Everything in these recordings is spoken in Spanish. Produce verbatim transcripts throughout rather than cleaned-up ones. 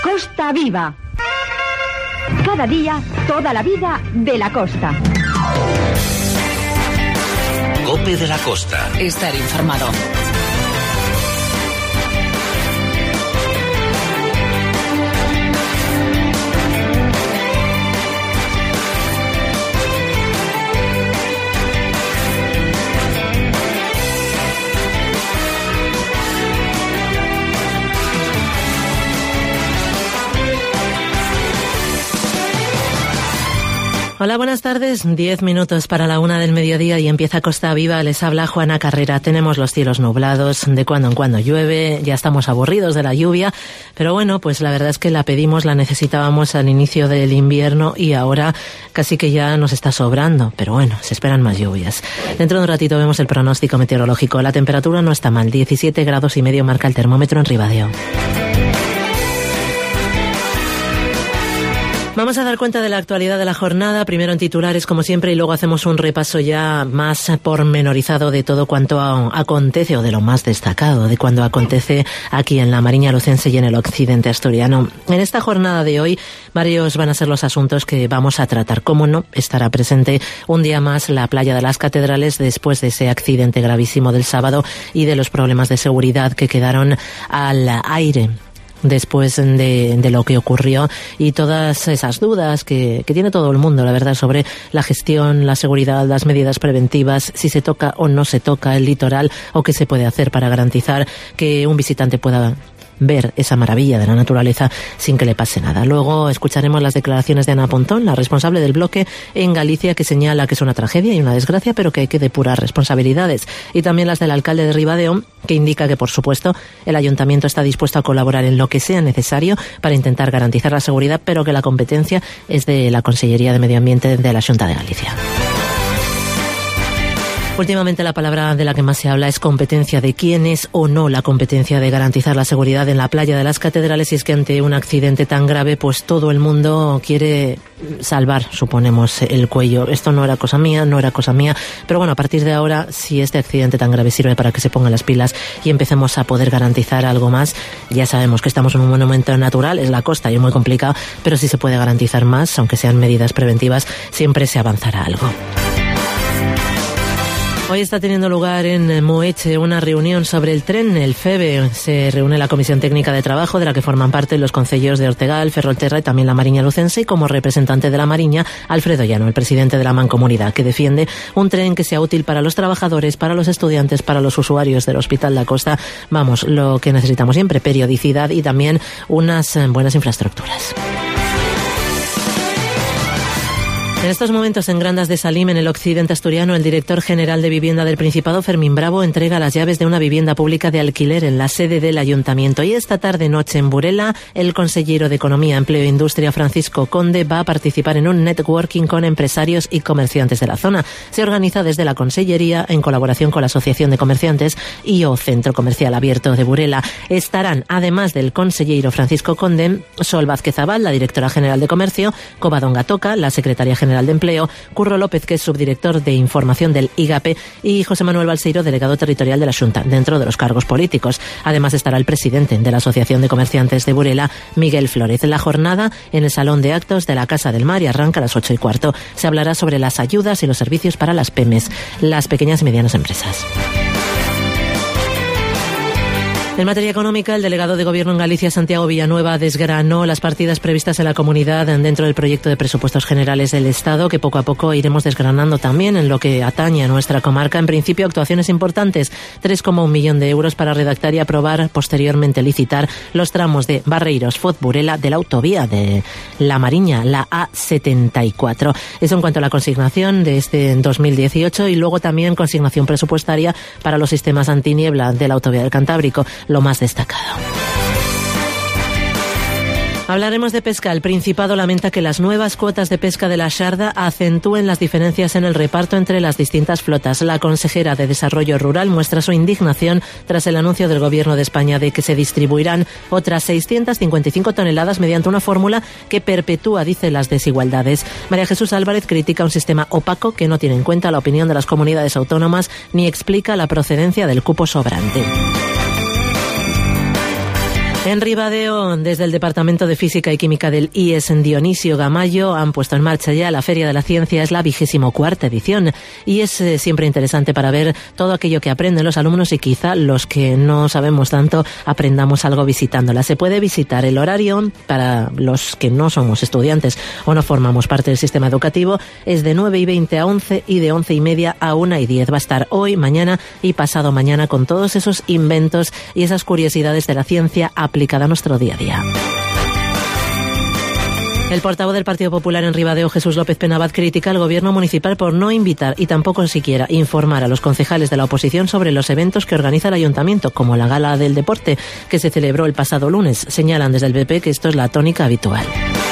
Costa Viva. Cada día, toda la vida de la costa. COPE de la Costa. Estar informado. Hola, buenas tardes. Diez minutos para la una del mediodía y empieza Costa Viva. Les habla Juana Carrera. Tenemos los cielos nublados, de cuando en cuando llueve, ya estamos aburridos de la lluvia, pero bueno, pues la verdad es que la pedimos, la necesitábamos al inicio del invierno y ahora casi que ya nos está sobrando, pero bueno, se esperan más lluvias. Dentro de un ratito vemos el pronóstico meteorológico. La temperatura no está mal, diecisiete grados y medio marca el termómetro en Ribadeo. Vamos a dar cuenta de la actualidad de la jornada, primero en titulares como siempre y luego hacemos un repaso ya más pormenorizado de todo cuanto acontece o de lo más destacado de cuando acontece aquí en la Mariña Lucense y en el occidente asturiano. En esta jornada de hoy varios van a ser los asuntos que vamos a tratar. Cómo no, estará presente un día más la playa de las Catedrales después de ese accidente gravísimo del sábado y de los problemas de seguridad que quedaron al aire después de, de lo que ocurrió y todas esas dudas que, que tiene todo el mundo, la verdad, sobre la gestión, la seguridad, las medidas preventivas, si se toca o no se toca el litoral o qué se puede hacer para garantizar que un visitante pueda ver esa maravilla de la naturaleza sin que le pase nada. Luego escucharemos las declaraciones de Ana Pontón, la responsable del bloque en Galicia, que señala que es una tragedia y una desgracia, pero que hay que depurar responsabilidades. Y también las del alcalde de Ribadeo, que indica que, por supuesto, el ayuntamiento está dispuesto a colaborar en lo que sea necesario para intentar garantizar la seguridad, pero que la competencia es de la Consellería de Medio Ambiente de la Xunta de Galicia. Últimamente la palabra de la que más se habla es competencia. ¿De quién es o no la competencia de garantizar la seguridad en la playa de las Catedrales? Y es que ante un accidente tan grave, pues todo el mundo quiere salvar, suponemos, el cuello. Esto no era cosa mía, no era cosa mía. Pero bueno, a partir de ahora, si este accidente tan grave sirve para que se pongan las pilas y empecemos a poder garantizar algo más, ya sabemos que estamos en un monumento natural, es la costa y es muy complicado, pero si se puede garantizar más, aunque sean medidas preventivas, siempre se avanzará algo. Hoy está teniendo lugar en Moeche una reunión sobre el tren, el FEBE. Se reúne la Comisión Técnica de Trabajo, de la que forman parte los concellos de Ortegal, Ferrolterra y también la Mariña Lucense, y como representante de la Mariña, Alfredo Llano, el presidente de la Mancomunidad, que defiende un tren que sea útil para los trabajadores, para los estudiantes, para los usuarios del Hospital da Costa. Vamos, lo que necesitamos siempre, periodicidad y también unas buenas infraestructuras. En estos momentos, en Grandas de Salim, en el occidente asturiano, el director general de Vivienda del Principado, Fermín Bravo, entrega las llaves de una vivienda pública de alquiler en la sede del ayuntamiento. Y esta tarde-noche en Burela, el consejero de Economía, Empleo e Industria, Francisco Conde, va a participar en un networking con empresarios y comerciantes de la zona. Se organiza desde la Consellería en colaboración con la Asociación de Comerciantes y o Centro Comercial Abierto de Burela. Estarán, además del consejero Francisco Conde, Sol Vázquez Abal, la directora general de Comercio, Covadonga Toca, la secretaria general de Empleo, Curro López, que es subdirector de Información del I G A P, y José Manuel Balseiro, delegado territorial de la Xunta, dentro de los cargos políticos. Además estará el presidente de la Asociación de Comerciantes de Burela, Miguel Flórez. La jornada en el Salón de Actos de la Casa del Mar y arranca a las ocho y cuarto. Se hablará sobre las ayudas y los servicios para las pymes, las pequeñas y medianas empresas. En materia económica, el delegado de Gobierno en Galicia, Santiago Villanueva, desgranó las partidas previstas en la comunidad dentro del proyecto de presupuestos generales del Estado, que poco a poco iremos desgranando también en lo que atañe a nuestra comarca. En principio, actuaciones importantes, tres coma uno millón de euros para redactar y aprobar, posteriormente licitar, los tramos de Barreiros, Foz, Burela, de la autovía de La Mariña, la A setenta y cuatro. Eso en cuanto a la consignación de este dos mil dieciocho, y luego también consignación presupuestaria para los sistemas antiniebla de la autovía del Cantábrico, lo más destacado. Hablaremos de pesca. El Principado lamenta que las nuevas cuotas de pesca de la Xarda acentúen las diferencias en el reparto entre las distintas flotas. La consejera de Desarrollo Rural muestra su indignación tras el anuncio del Gobierno de España de que se distribuirán otras seiscientas cincuenta y cinco toneladas mediante una fórmula que perpetúa, dice, las desigualdades. María Jesús Álvarez critica un sistema opaco que no tiene en cuenta la opinión de las comunidades autónomas ni explica la procedencia del cupo sobrante. En Ribadeo, desde el Departamento de Física y Química del I E S en Dionisio Gamayo, han puesto en marcha ya la Feria de la Ciencia. Es la vigésimo cuarta edición y es eh, siempre interesante para ver todo aquello que aprenden los alumnos y quizá los que no sabemos tanto aprendamos algo visitándola. Se puede visitar. El horario para los que no somos estudiantes o no formamos parte del sistema educativo es de nueve y veinte a once y de once y media a una y diez. Va a estar hoy, mañana y pasado mañana con todos esos inventos y esas curiosidades de la ciencia aplicada a nuestro día a día. El portavoz del Partido Popular en Ribadeo, Jesús López Penabad, critica al gobierno municipal por no invitar y tampoco siquiera informar a los concejales de la oposición sobre los eventos que organiza el ayuntamiento, como la Gala del Deporte, que se celebró el pasado lunes. Señalan desde el P P que esto es la tónica habitual.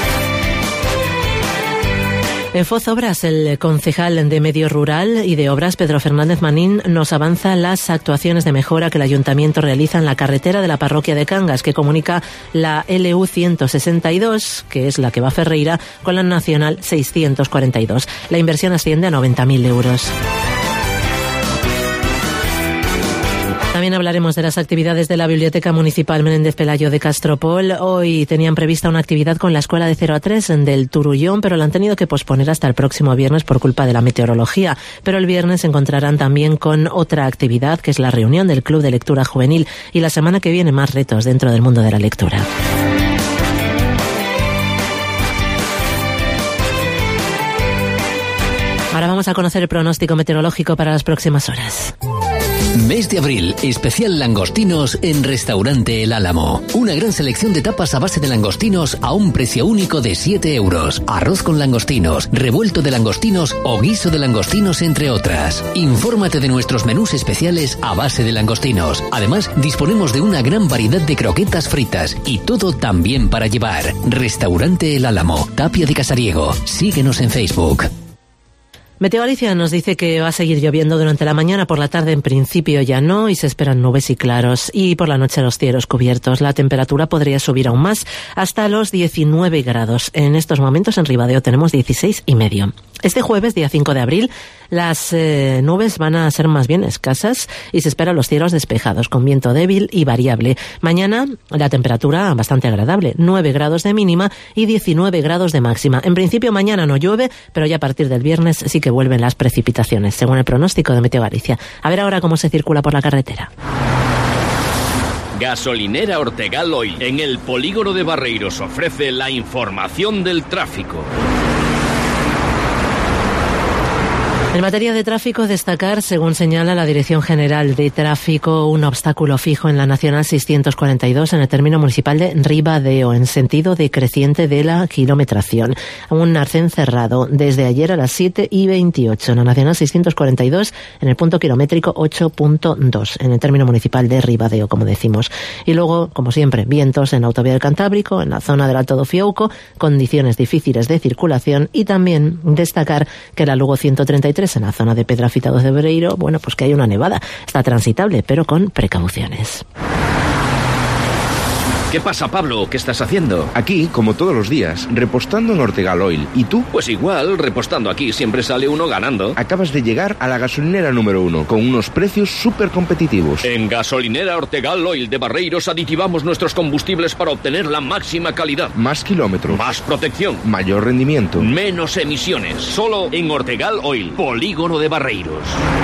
En Fozobras, el concejal de Medio Rural y de Obras, Pedro Fernández Manín, nos avanza las actuaciones de mejora que el ayuntamiento realiza en la carretera de la parroquia de Cangas, que comunica la L U ciento sesenta y dos, que es la que va a Ferreira, con la Nacional seiscientos cuarenta y dos. La inversión asciende a noventa mil euros. También hablaremos de las actividades de la Biblioteca Municipal Menéndez Pelayo de Castropol. Hoy tenían prevista una actividad con la Escuela de cero a tres del Turullón, pero la han tenido que posponer hasta el próximo viernes por culpa de la meteorología. Pero el viernes se encontrarán también con otra actividad, que es la reunión del Club de Lectura Juvenil. Y la semana que viene más retos dentro del mundo de la lectura. Ahora vamos a conocer el pronóstico meteorológico para las próximas horas. Mes de abril, especial langostinos en Restaurante El Álamo. Una gran selección de tapas a base de langostinos a un precio único de siete euros. Arroz con langostinos, revuelto de langostinos o guiso de langostinos, entre otras. Infórmate de nuestros menús especiales a base de langostinos. Además, disponemos de una gran variedad de croquetas fritas y todo también para llevar. Restaurante El Álamo, Tapia de Casariego. Síguenos en Facebook. Meteo Galicia nos dice que va a seguir lloviendo durante la mañana, por la tarde en principio ya no, y se esperan nubes y claros, y por la noche los cielos cubiertos. La temperatura podría subir aún más hasta los diecinueve grados. En estos momentos en Ribadeo tenemos dieciséis y medio. Este jueves, día cinco de abril, las eh, nubes van a ser más bien escasas y se esperan los cielos despejados, con viento débil y variable. Mañana la temperatura bastante agradable, nueve grados de mínima y diecinueve grados de máxima. En principio mañana no llueve, pero ya a partir del viernes sí que vuelven las precipitaciones, según el pronóstico de Meteo Galicia. A ver ahora cómo se circula por la carretera. Gasolinera Ortegal Oil, en el polígono de Barreiros, ofrece la información del tráfico. En materia de tráfico, destacar, según señala la Dirección General de Tráfico, un obstáculo fijo en la Nacional seiscientos cuarenta y dos en el término municipal de Ribadeo, en sentido decreciente de la kilometración. Un arcén cerrado desde ayer a las siete y veintiocho en la Nacional seiscientos cuarenta y dos, en el punto kilométrico ocho punto dos, en el término municipal de Ribadeo, como decimos. Y luego, como siempre, vientos en la autovía del Cantábrico, en la zona del Alto do Fiouco, condiciones difíciles de circulación, y también destacar que la Lugo ciento treinta y tres en la zona de Pedrafita do Cebreiro, bueno, pues que hay una nevada. Está transitable, pero con precauciones. ¿Qué pasa, Pablo? ¿Qué estás haciendo? Aquí, como todos los días, repostando en Ortegal Oil. ¿Y tú? Pues igual, repostando aquí siempre sale uno ganando. Acabas de llegar a la gasolinera número uno, con unos precios súper competitivos. En Gasolinera Ortegal Oil de Barreiros aditivamos nuestros combustibles para obtener la máxima calidad. Más kilómetros. Más protección. Mayor rendimiento. Menos emisiones. Solo en Ortegal Oil, polígono de Barreiros.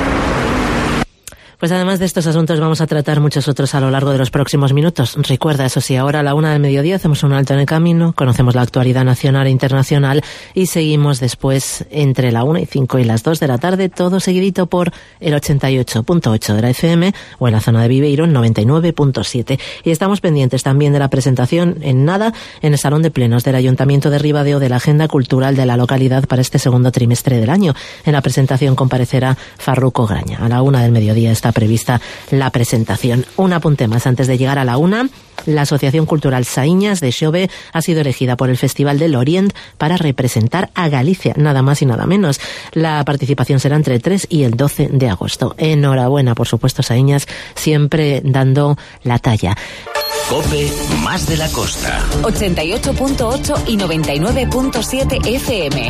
Pues además de estos asuntos vamos a tratar muchos otros a lo largo de los próximos minutos. Recuerda, eso sí, ahora a la una del mediodía hacemos un alto en el camino, conocemos la actualidad nacional e internacional y seguimos después entre la una y cinco y las dos de la tarde, todo seguidito por el ochenta y ocho punto ocho de la F M o en la zona de Viveiro en noventa y nueve punto siete. Y estamos pendientes también de la presentación en nada en el Salón de Plenos del Ayuntamiento de Ribadeo de la Agenda Cultural de la localidad para este segundo trimestre del año. En la presentación comparecerá Farruco Graña. A la una del mediodía está prevista la presentación. Un apunte más antes de llegar a la una. La Asociación Cultural Saíñas de Xove ha sido elegida por el Festival del Orient para representar a Galicia, nada más y nada menos. La participación será entre el tres y el doce de agosto. Enhorabuena, por supuesto, Saíñas, siempre dando la talla. COPE más de la costa. ochenta y ocho punto ocho y noventa y nueve punto siete F M.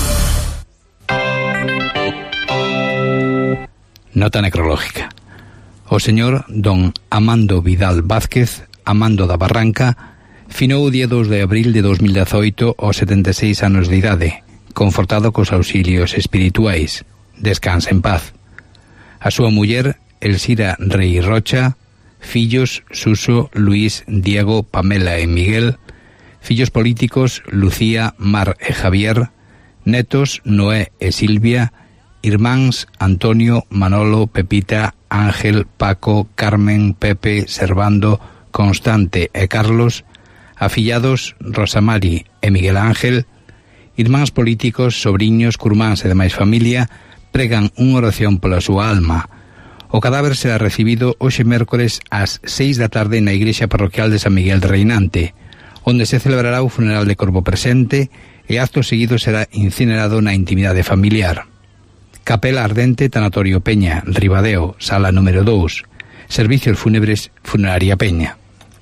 Nota necrológica. O señor don Amando Vidal Vázquez, Amando da Barranca, finou o día dos de abril de dos mil dezoito aos setenta e seis anos de idade, confortado cos auxilios espirituais. Descansa en paz. A súa muller, Elxira Rei Rocha, fillos Suso, Luís, Diego, Pamela e Miguel, fillos políticos Lucía, Mar e Javier, netos Noé e Silvia, irmáns Antonio, Manolo, Pepita, Ángel, Paco, Carmen, Pepe, Servando, Constante e Carlos, afillados Rosamari e Miguel Ángel, irmáns políticos, sobriños, curmáns e demais familia, pregan unha oración pola súa alma. O cadáver será recibido hoxe mércores ás seis da tarde na igrexa parroquial de San Miguel de Reinante, onde se celebrará o funeral de corpo presente e acto seguido será incinerado na intimidade familiar. Capela Ardente, Tanatorio Peña, Ribadeo, sala número dous. Servicios fúnebres, Funeraria Peña.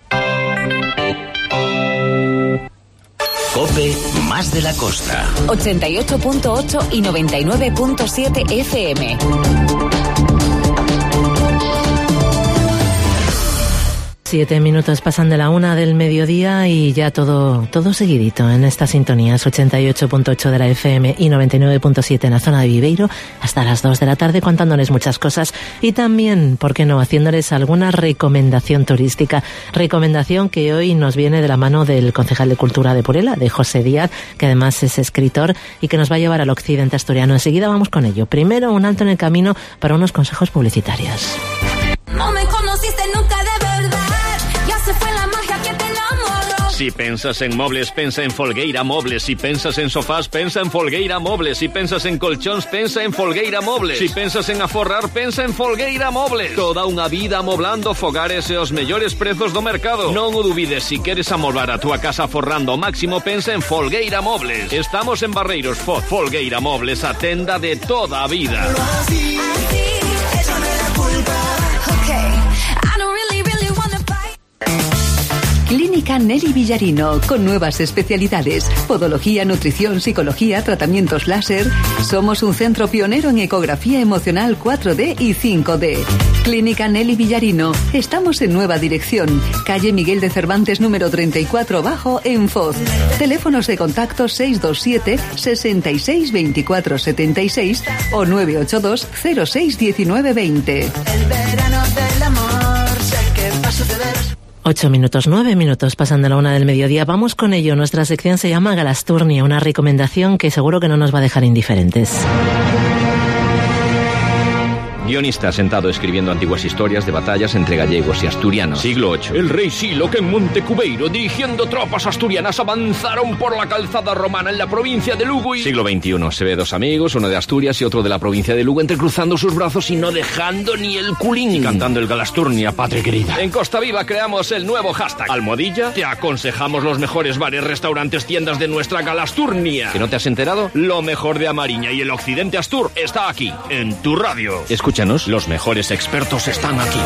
COPE, más de la costa. ochenta y ocho punto ocho y noventa y nueve punto siete F M. Siete minutos pasan de la una del mediodía y ya todo todo seguidito en estas sintonías, ochenta y ocho punto ocho de la F M y noventa y nueve punto siete en la zona de Viveiro, hasta las dos de la tarde contándoles muchas cosas y también, ¿por qué no?, haciéndoles alguna recomendación turística. Recomendación que hoy nos viene de la mano del concejal de Cultura de Burela, de José Díaz, que además es escritor y que nos va a llevar al occidente asturiano. Enseguida vamos con ello. Primero, un alto en el camino para unos consejos publicitarios. No me conociste nunca de verdad. Ya se fue la magia que te enamoró. Si pensas en mobles, pensa en Folgueira Mobles. Si pensas en sofás, pensa en Folgueira Mobles. Si pensas en colchóns, pensa en Folgueira Mobles. Si pensas en aforrar, pensa en Folgueira Mobles. Toda unha vida amoblando fogares e os mellores prezos do mercado. Non o dubides, si queres amoblar a túa casa aforrando ao máximo, pensa en Folgueira Mobles. Estamos en Barreiros, Foz. Folgueira Mobles, a tenda de toda a vida. Así, así, échame la culpa. Okay, I don't really, really wanna fight. Clínica Nelly Villarino, con nuevas especialidades: podología, nutrición, psicología, tratamientos láser. Somos un centro pionero en ecografía emocional cuatro D y cinco D. Clínica Nelly Villarino. Estamos en Nueva Dirección, calle Miguel de Cervantes número treinta y cuatro bajo, en Foz. Teléfonos de contacto seis dos siete, sesenta y seis, veinticuatro setenta y seis o nueve ocho dos, cero seis, diecinueve veinte. El verano del amor, sé que paso de ver. Ocho minutos, nueve minutos pasan de la una del mediodía. Vamos con ello. Nuestra sección se llama Galasturnia, una recomendación que seguro que no nos va a dejar indiferentes. Guionista sentado escribiendo antiguas historias de batallas entre gallegos y asturianos. Siglo ocho. El rey Silo, que en Montecubeiro, dirigiendo tropas asturianas, avanzaron por la calzada romana en la provincia de Lugo y... Siglo veintiuno. Se ve dos amigos, uno de Asturias y otro de la provincia de Lugo, entrecruzando sus brazos y no dejando ni el culín. Y cantando el Galasturnia, patria querida. En Costa Viva creamos el nuevo hashtag Almohadilla. Te aconsejamos los mejores bares, restaurantes, tiendas de nuestra Galasturnia. ¿Que no te has enterado? Lo mejor de Amariña y el occidente Astur está aquí, en tu radio. Escucha. Los mejores expertos están aquí.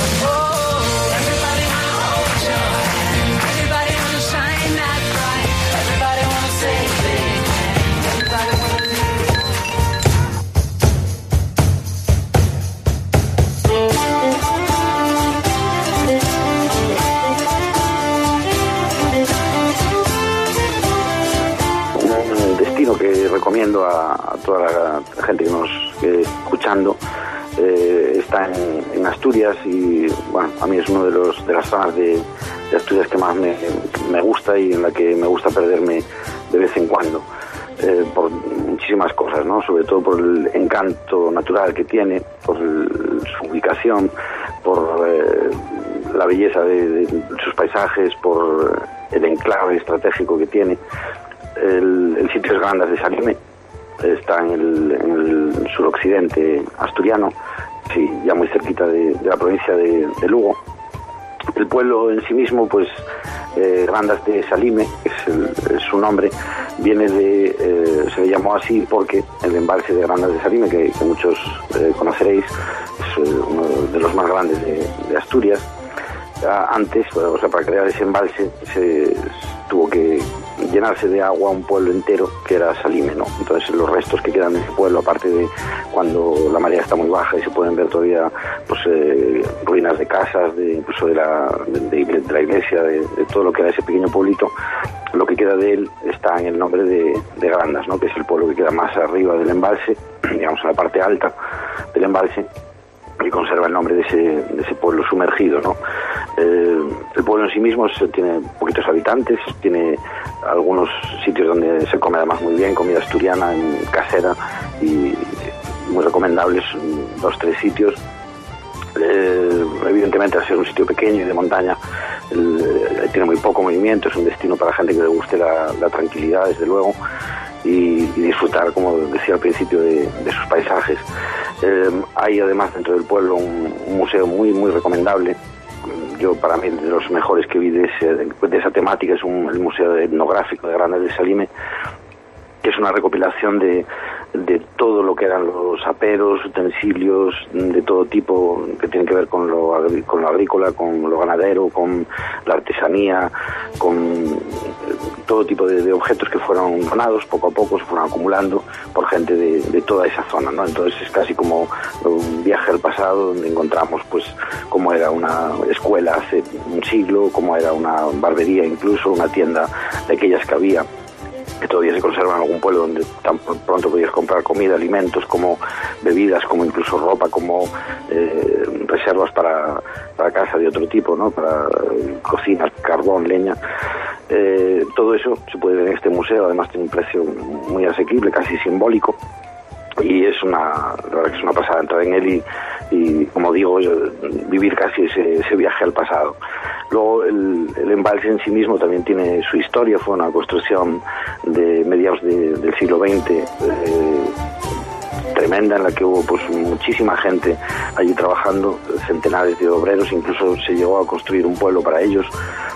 Un destino que recomiendo a, a toda la gente que nos esté escuchando. Eh, está en, en Asturias y bueno, a mí es uno de los de las zonas de, de Asturias que más me, me gusta y en la que me gusta perderme de vez en cuando, eh, por muchísimas cosas, ¿no? Sobre todo por el encanto natural que tiene, por el, su ubicación, por eh, la belleza de, de sus paisajes, por el enclave estratégico que tiene. El, el sitio es Grandas de Salime. Está en el, en el suroccidente asturiano, sí, ya muy cerquita de, de la provincia de, de Lugo. El pueblo en sí mismo, pues, eh, Grandas de Salime, es, el, es su nombre, viene de, eh, se le llamó así porque el embalse de Grandas de Salime, que, que muchos eh, conoceréis, es eh, uno de los más grandes de, de Asturias. Antes, o sea, para crear ese embalse se, tuvo que llenarse de agua un pueblo entero que era Salime, ¿no? Entonces los restos que quedan de ese pueblo, aparte de cuando la marea está muy baja y se pueden ver todavía pues eh, ruinas de casas, de, incluso de la, de, de, de la iglesia, de, de todo lo que era ese pequeño pueblito, lo que queda de él está en el nombre de, de Grandas, ¿no? Que es el pueblo que queda más arriba del embalse, digamos en la parte alta del embalse, y conserva el nombre de ese, de ese pueblo sumergido, ¿no? Eh, el pueblo en sí mismo es, tiene poquitos habitantes, tiene algunos sitios donde se come además muy bien, comida asturiana, casera, y muy recomendables, dos, tres sitios. Eh, evidentemente, al ser un sitio pequeño y de montaña, el, el, tiene muy poco movimiento, es un destino para gente que le guste la, la tranquilidad, desde luego, y, y disfrutar, como decía al principio, de, de sus paisajes. Eh, hay además dentro del pueblo un, un museo muy muy recomendable. Yo, para mí, de los mejores que vi de, ese, de esa temática es un, el Museo Etnográfico de Grandas de Salime, que es una recopilación de, de todo lo que eran los aperos, utensilios de todo tipo que tienen que ver con lo, con lo agrícola, con lo ganadero, con la artesanía, con todo tipo de, de objetos que fueron donados poco a poco, se fueron acumulando por gente de, de toda esa zona, ¿no? Entonces es casi como un viaje al pasado, donde encontramos pues cómo era una escuela hace un siglo, cómo era una barbería, incluso una tienda de aquellas que había, que todavía se conservan en algún pueblo, donde tan pronto podías comprar comida, alimentos, como bebidas, como incluso ropa, como eh, reservas para, para casa de otro tipo, ¿no? Para eh, cocinas, carbón, leña. Eh, todo eso se puede ver en este museo, además tiene un precio muy asequible, casi simbólico, y es una, la verdad que es una pasada entrar en él y, y como digo, vivir casi ese, ese viaje al pasado. Luego el, el embalse en sí mismo también tiene su historia, fue una construcción de mediados de, del siglo veinte, eh, tremenda, en la que hubo pues muchísima gente allí trabajando, centenares de obreros, incluso se llegó a construir un pueblo para ellos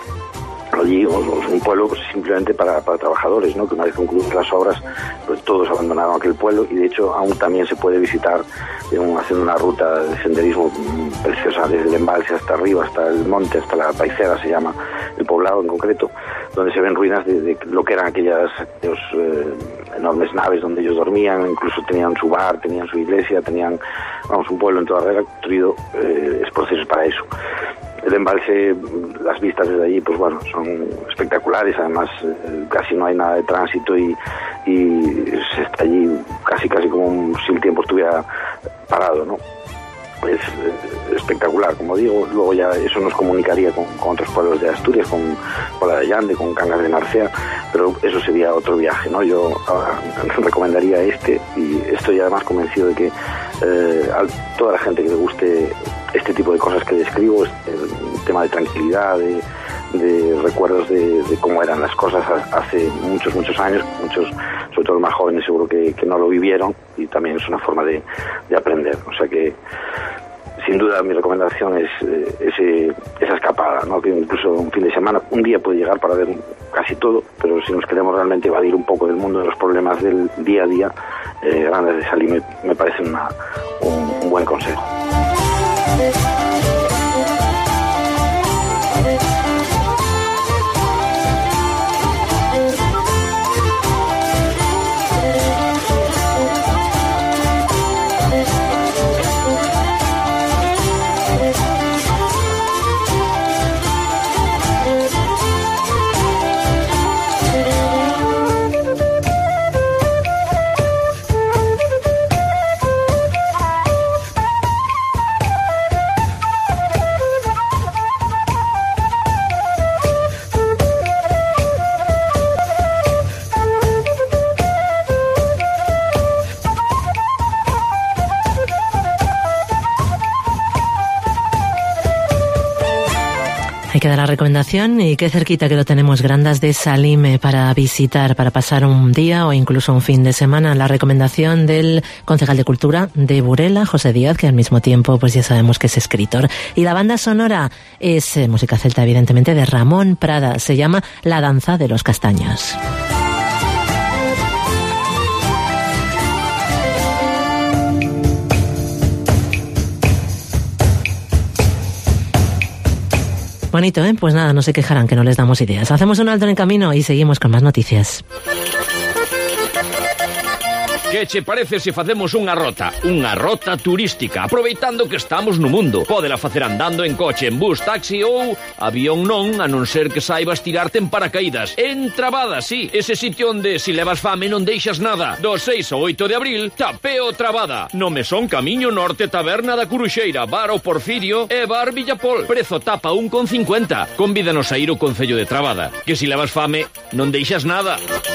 allí, o, o un pueblo pues, simplemente para, para trabajadores, ¿no? Que una vez concluidas las obras, pues todos abandonaron aquel pueblo, y de hecho aún también se puede visitar eh, un, haciendo una ruta de senderismo preciosa desde el embalse hasta arriba, hasta el monte, hasta la Paicera se llama el poblado en concreto, donde se ven ruinas de, de lo que eran aquellas aquellos, eh, enormes naves donde ellos dormían, incluso tenían su bar, tenían su iglesia, tenían, vamos, un pueblo en toda regla construido eh, es procesos para eso. El embalse, las vistas desde allí, pues bueno, son espectaculares, además eh, casi no hay nada de tránsito y, y se está allí casi casi como un, si el tiempo estuviera parado, ¿no? Es eh, espectacular, como digo. Luego ya eso nos comunicaría con, con otros pueblos de Asturias, con Pola de Allande, con Cangas de Narcea, pero eso sería otro viaje, ¿no? Yo ahora recomendaría este, y estoy además convencido de que eh, a toda la gente que le guste este tipo de cosas que describo, el tema de tranquilidad, de, de recuerdos de, de cómo eran las cosas hace muchos, muchos años, muchos, sobre todo los más jóvenes, seguro que, que no lo vivieron, y también es una forma de, de aprender. O sea que, sin duda, mi recomendación es eh, ese, esa escapada, ¿no? Que incluso un fin de semana, un día puede llegar para ver casi todo, pero si nos queremos realmente evadir un poco del mundo de los problemas del día a día, eh, Grandas de Salime me parece una, un, un buen consejo. Hay que dar la recomendación, y qué cerquita que lo tenemos, Grandas de Salime, para visitar, para pasar un día o incluso un fin de semana. La recomendación del concejal de Cultura de Burela, José Díaz, que al mismo tiempo pues ya sabemos que es escritor. Y la banda sonora es eh, música celta, evidentemente, de Ramón Prada. Se llama La danza de los castaños. Bonito, ¿eh? Pues nada, no se quejarán que no les damos ideas. Hacemos un alto en el camino y seguimos con más noticias. Que che parece se facemos unha rota? Unha rota turística, aproveitando que estamos no mundo. Pódela facer andando en coche, en bus, taxi ou avión non, a non ser que saibas tirarte en paracaídas. En Trabada, sí, ese sitio onde si levas fame non deixas nada. Do seis ao oito de abril, Tapeo Trabada. No Mesón Camiño Norte, Taberna da Curuxeira, Bar o Porfirio e Bar Villapol. Prezo tapa un con cincuenta. Convídanos a ir ao Concello de Trabada. Que si levas fame non deixas nada.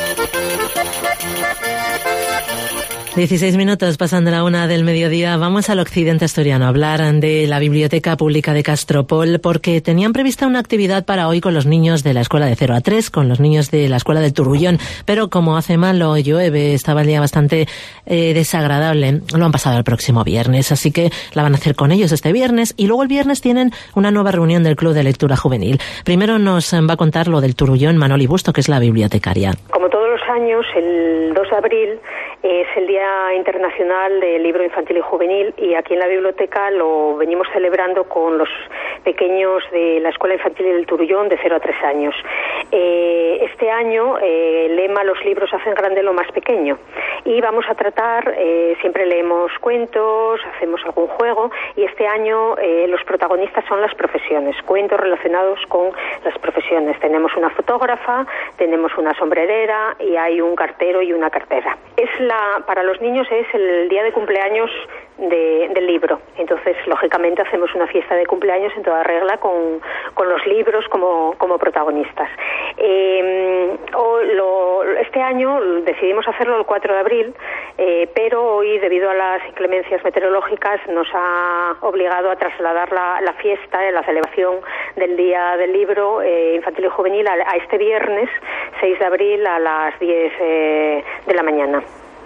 dieciséis minutos pasando la una del mediodía. Vamos al occidente asturiano a hablar de la Biblioteca Pública de Castropol, porque tenían prevista una actividad para hoy con los niños de la escuela de cero a tres, con los niños de la escuela del Turrullón, pero como hace malo, llueve, estaba el día bastante eh, desagradable, lo han pasado el próximo viernes, así que la van a hacer con ellos este viernes, y luego el viernes tienen una nueva reunión del Club de Lectura Juvenil. Primero nos va a contar lo del Turrullón Manoli Busto, que es la bibliotecaria. Como todos los años, el dos de abril es el Día Internacional del Libro Infantil y Juvenil, y aquí en la biblioteca lo venimos celebrando con los pequeños de la Escuela Infantil del Turullón de cero a tres años. Eh, este año eh, el lema "Los libros hacen grande lo más pequeño", y vamos a tratar, eh, siempre leemos cuentos, hacemos algún juego, y este año eh, los protagonistas son las profesiones, cuentos relacionados con las profesiones. Tenemos una fotógrafa, tenemos una sombrerera y hay un cartero y una cartera. Es la, para los niños es el día de cumpleaños de, del libro, entonces lógicamente hacemos una fiesta de cumpleaños en toda regla con, con los libros como, como protagonistas. Eh, o lo, este año decidimos hacerlo el cuatro de abril, eh, pero hoy, debido a las inclemencias meteorológicas, nos ha obligado a trasladar la, la fiesta, la celebración del Día del Libro eh, Infantil y Juvenil a, a este viernes seis de abril a las diez eh, de la mañana.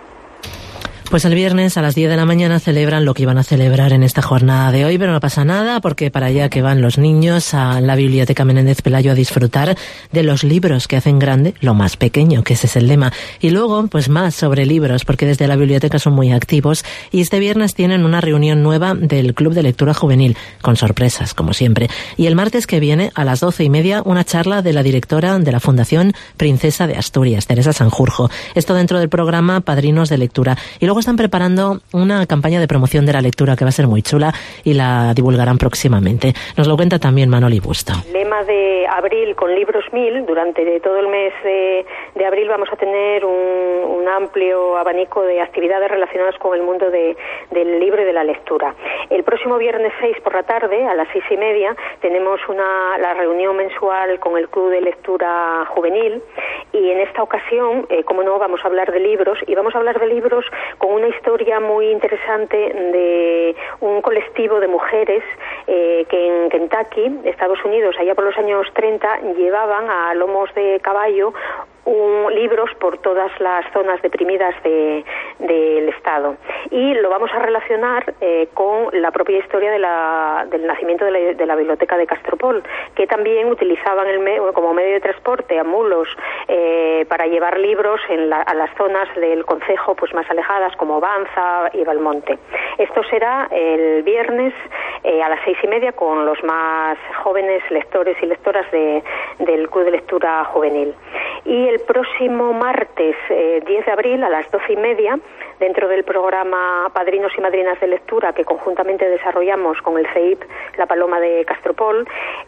Pues el viernes a las diez de la mañana celebran lo que iban a celebrar en esta jornada de hoy, pero no pasa nada, porque para allá que van los niños a la Biblioteca Menéndez Pelayo a disfrutar de los libros que hacen grande lo más pequeño, que ese es el lema. Y luego, pues más sobre libros, porque desde la biblioteca son muy activos, y este viernes tienen una reunión nueva del Club de Lectura Juvenil, con sorpresas, como siempre. Y el martes que viene, a las doce y media, una charla de la directora de la Fundación Princesa de Asturias, Teresa Sanjurjo. Esto dentro del programa Padrinos de Lectura. Y luego están preparando una campaña de promoción de la lectura que va a ser muy chula y la divulgarán próximamente. Nos lo cuenta también Manoli Busto. Lema de abril con Libros Mil. Durante todo el mes de, de abril vamos a tener un, un amplio abanico de actividades relacionadas con el mundo de, del libro y de la lectura. El próximo viernes seis por la tarde, a las seis y media, tenemos una, la reunión mensual con el Club de Lectura Juvenil, y en esta ocasión, eh, como no, vamos a hablar de libros, y vamos a hablar de libros con una historia muy interesante de un colectivo de mujeres eh, que en Kentucky, Estados Unidos, allá por los años treinta, llevaban a lomos de caballo Un, libros por todas las zonas deprimidas de, del Estado, y lo vamos a relacionar eh, con la propia historia de la, del nacimiento de la, de la Biblioteca de Castropol, que también utilizaban el me, como medio de transporte a mulos eh, para llevar libros en la, a las zonas del concejo pues más alejadas, como Banza y Valmonte. Esto será el viernes eh, a las seis y media con los más jóvenes lectores y lectoras de, del Club de Lectura Juvenil. Y el próximo martes eh, diez de abril a las doce y media, dentro del programa Padrinos y Madrinas de Lectura que conjuntamente desarrollamos con el C E I P La Paloma de Castropol,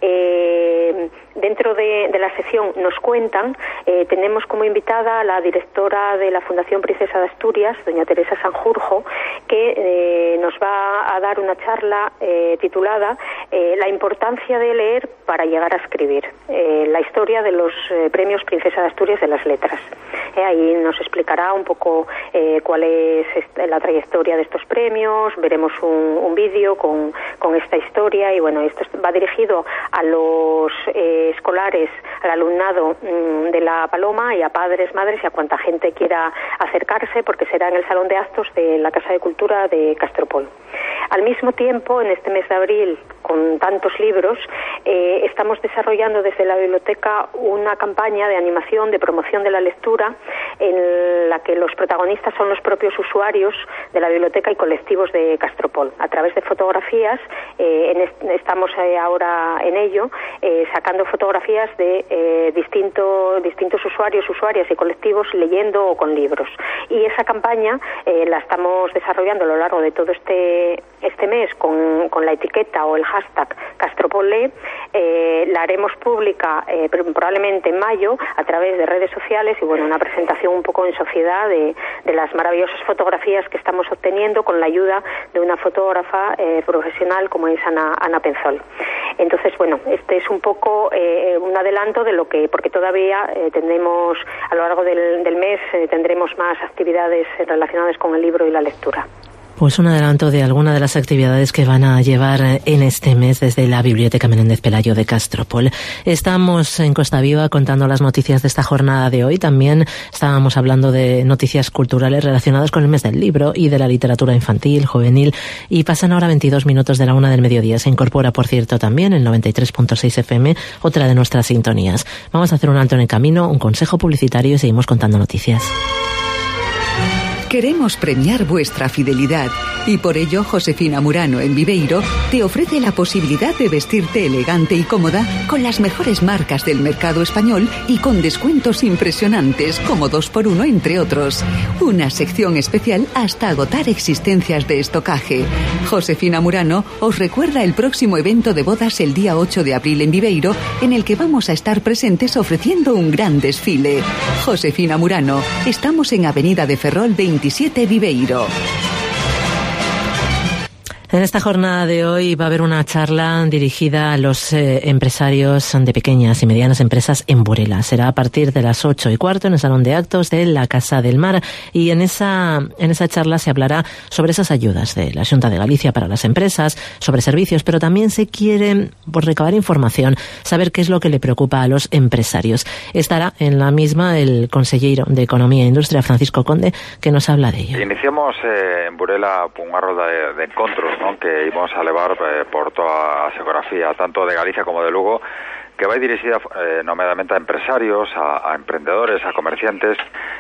eh, dentro de, de la sección Nos Cuentan, eh, tenemos como invitada a la directora de la Fundación Princesa de Asturias, doña Teresa Sanjurjo, que eh, nos va a dar una charla eh, titulada eh, La importancia de leer para llegar a escribir, eh, la historia de los eh, premios Princesa de Asturias de las letras. Eh, ahí nos explicará un poco eh, cuál es la trayectoria de estos premios, veremos un, un vídeo con, con esta historia, y bueno, esto va dirigido a los eh, escolares, al alumnado mmm, de La Paloma, y a padres, madres y a cuanta gente quiera acercarse, porque será en el Salón de Actos de la Casa de Cultura de Castropol. Al mismo tiempo, en este mes de abril, con tantos libros, eh, estamos desarrollando desde la biblioteca una campaña de animación, de promoción de la lectura, en la que los protagonistas son los propios usuarios de la biblioteca y colectivos de Castropol. A través de fotografías, eh, en est- estamos eh, ahora en ello, eh, sacando fotografías de eh, distinto, distintos usuarios, usuarias y colectivos leyendo o con libros. Y esa campaña eh, la estamos desarrollando a lo largo de todo este este mes con, con la etiqueta o el hashtag Castropol-Lee. Eh, la haremos pública eh, probablemente en mayo a través de redes sociales y bueno, una presentación un poco en sociedad de, de las maravillosas fotografías que estamos obteniendo con la ayuda de una fotógrafa eh, profesional como es Ana, Ana Penzol. Entonces, bueno, este es un poco eh, un adelanto de lo que, porque todavía eh, tendremos, a lo largo del, del mes, eh, tendremos más actividades relacionadas con el libro y la lectura. Pues un adelanto de alguna de las actividades que van a llevar en este mes desde la Biblioteca Menéndez Pelayo de Castropol. Estamos en Costa Viva contando las noticias de esta jornada de hoy. También estábamos hablando de noticias culturales relacionadas con el mes del libro y de la literatura infantil, juvenil. Y pasan ahora veintidós minutos de la una del mediodía. Se incorpora, por cierto, también el noventa y tres punto seis F M, otra de nuestras sintonías. Vamos a hacer un alto en el camino, un consejo publicitario y seguimos contando noticias. Queremos premiar vuestra fidelidad y por ello Josefina Murano en Viveiro te ofrece la posibilidad de vestirte elegante y cómoda con las mejores marcas del mercado español y con descuentos impresionantes como dos por uno entre otros. Una sección especial hasta agotar existencias de estocaje. Josefina Murano os recuerda el próximo evento de bodas el día ocho de abril en Viveiro, en el que vamos a estar presentes ofreciendo un gran desfile. Josefina Murano, estamos en Avenida de Ferrol veintisiete Viveiro. En esta jornada de hoy va a haber una charla dirigida a los eh, empresarios de pequeñas y medianas empresas en Burela. Será a partir de las ocho y cuarto en el Salón de Actos de la Casa del Mar. Y en esa, en esa charla se hablará sobre esas ayudas de la Xunta de Galicia para las empresas, sobre servicios, pero también se quiere pues, recabar información, saber qué es lo que le preocupa a los empresarios. Estará en la misma el consellero de Economía e Industria, Francisco Conde, que nos habla de ello. Iniciamos eh, en Burela unha roda de, de encontros, non? Que íbamos a levar eh, por toda a xeografía, tanto de Galicia como de Lugo, que vai dirixida eh, nomeadamente a empresarios, a, a emprendedores, a comerciantes,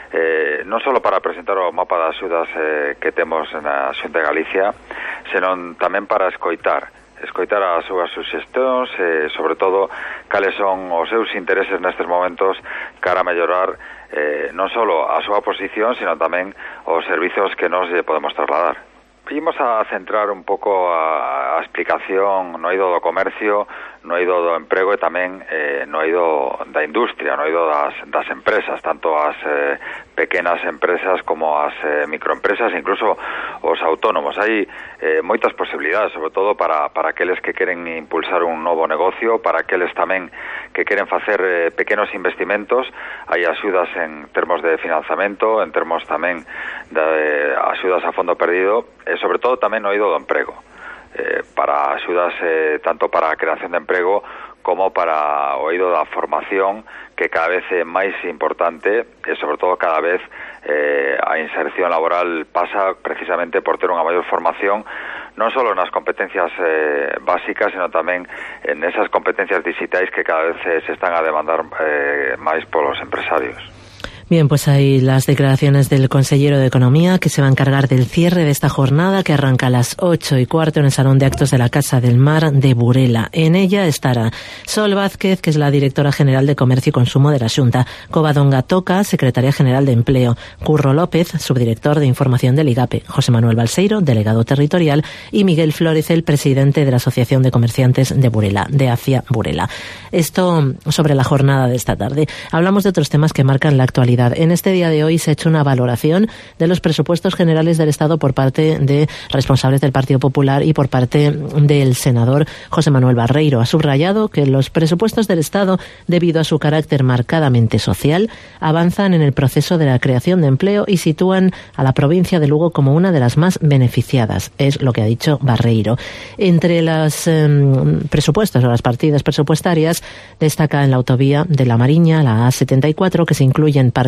eh, non só para presentar o mapa das axudas eh, que temos na Xunta de Galicia, senón tamén para escoitar escoitar as súas suxestións, eh, sobre todo cales son os seus intereses nestes momentos cara a mellorar eh, non só a súa posición, sino tamén os servizos que nos lle podemos trasladar. Imos a centrar un pouco a, a explicación no eido do comercio, no eido do emprego e tamén eh, no eido da industria, no eido das, das empresas, tanto as eh, pequenas empresas como as eh, microempresas, incluso os autónomos. Hai eh, moitas posibilidades, sobre todo para, para aqueles que queren impulsar un novo negocio, para aqueles tamén que queren facer eh, pequenos investimentos. Hai axudas en termos de financiamento, en termos tamén de axudas a fondo perdido, e sobre todo tamén no eido do emprego, eh, para axudas eh, tanto para a creación de emprego como para o eido da formación, que cada vez é máis importante e sobre todo cada vez eh, a inserción laboral pasa precisamente por ter unha maior formación, non só nas competencias eh, básicas, sino tamén en esas competencias digitais que cada vez eh, se están a demandar eh, máis polos empresarios. Bien, pues hay las declaraciones del consejero de Economía, que se va a encargar del cierre de esta jornada, que arranca a las ocho y cuarto en el Salón de Actos de la Casa del Mar de Burela. En ella estará Sol Vázquez, que es la directora general de Comercio y Consumo de la Xunta, Covadonga Toca, secretaria general de Empleo, Curro López, subdirector de Información del IGAPE, José Manuel Balseiro, delegado territorial, y Miguel Flores, el presidente de la Asociación de Comerciantes de Burela, de AFIA Burela. Esto sobre la jornada de esta tarde. Hablamos de otros temas que marcan la actualidad. En este día de hoy se ha hecho una valoración de los presupuestos generales del Estado por parte de responsables del Partido Popular y por parte del senador José Manuel Barreiro. Ha subrayado que los presupuestos del Estado, debido a su carácter marcadamente social, avanzan en el proceso de la creación de empleo y sitúan a la provincia de Lugo como una de las más beneficiadas, es lo que ha dicho Barreiro. Entre los eh, presupuestos o las partidas presupuestarias destaca en la autovía de La Mariña, la A setenta y cuatro, que se incluyen partidas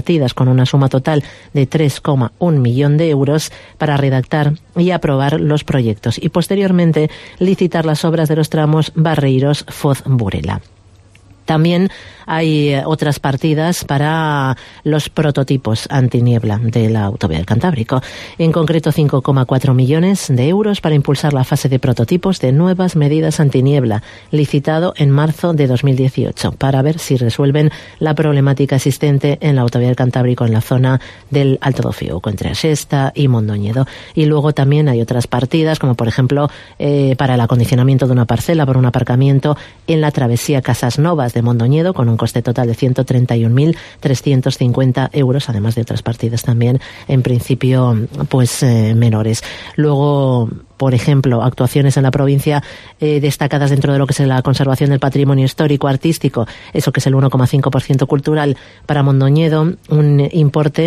partidas con una suma total de tres coma uno millón de euros para redactar y aprobar los proyectos y posteriormente licitar las obras de los tramos Barreiros-Foz-Burela. También hay eh, otras partidas para los prototipos antiniebla de la autovía del Cantábrico. En concreto, cinco coma cuatro millones de euros para impulsar la fase de prototipos de nuevas medidas antiniebla, licitado en marzo de dos mil dieciocho, para ver si resuelven la problemática existente en la autovía del Cantábrico en la zona del Alto do Fiuco, entre Axesta y Mondoñedo. Y luego también hay otras partidas, como por ejemplo eh, para el acondicionamiento de una parcela por un aparcamiento en la travesía Casas Novas de Mondoñedo, con un coste total de ciento treinta y un mil trescientos cincuenta euros, además de otras partidas también, en principio, pues eh, menores. Luego, por ejemplo, actuaciones en la provincia eh, destacadas dentro de lo que es la conservación del patrimonio histórico artístico, eso que es el uno coma cinco por ciento cultural para Mondoñedo, un importe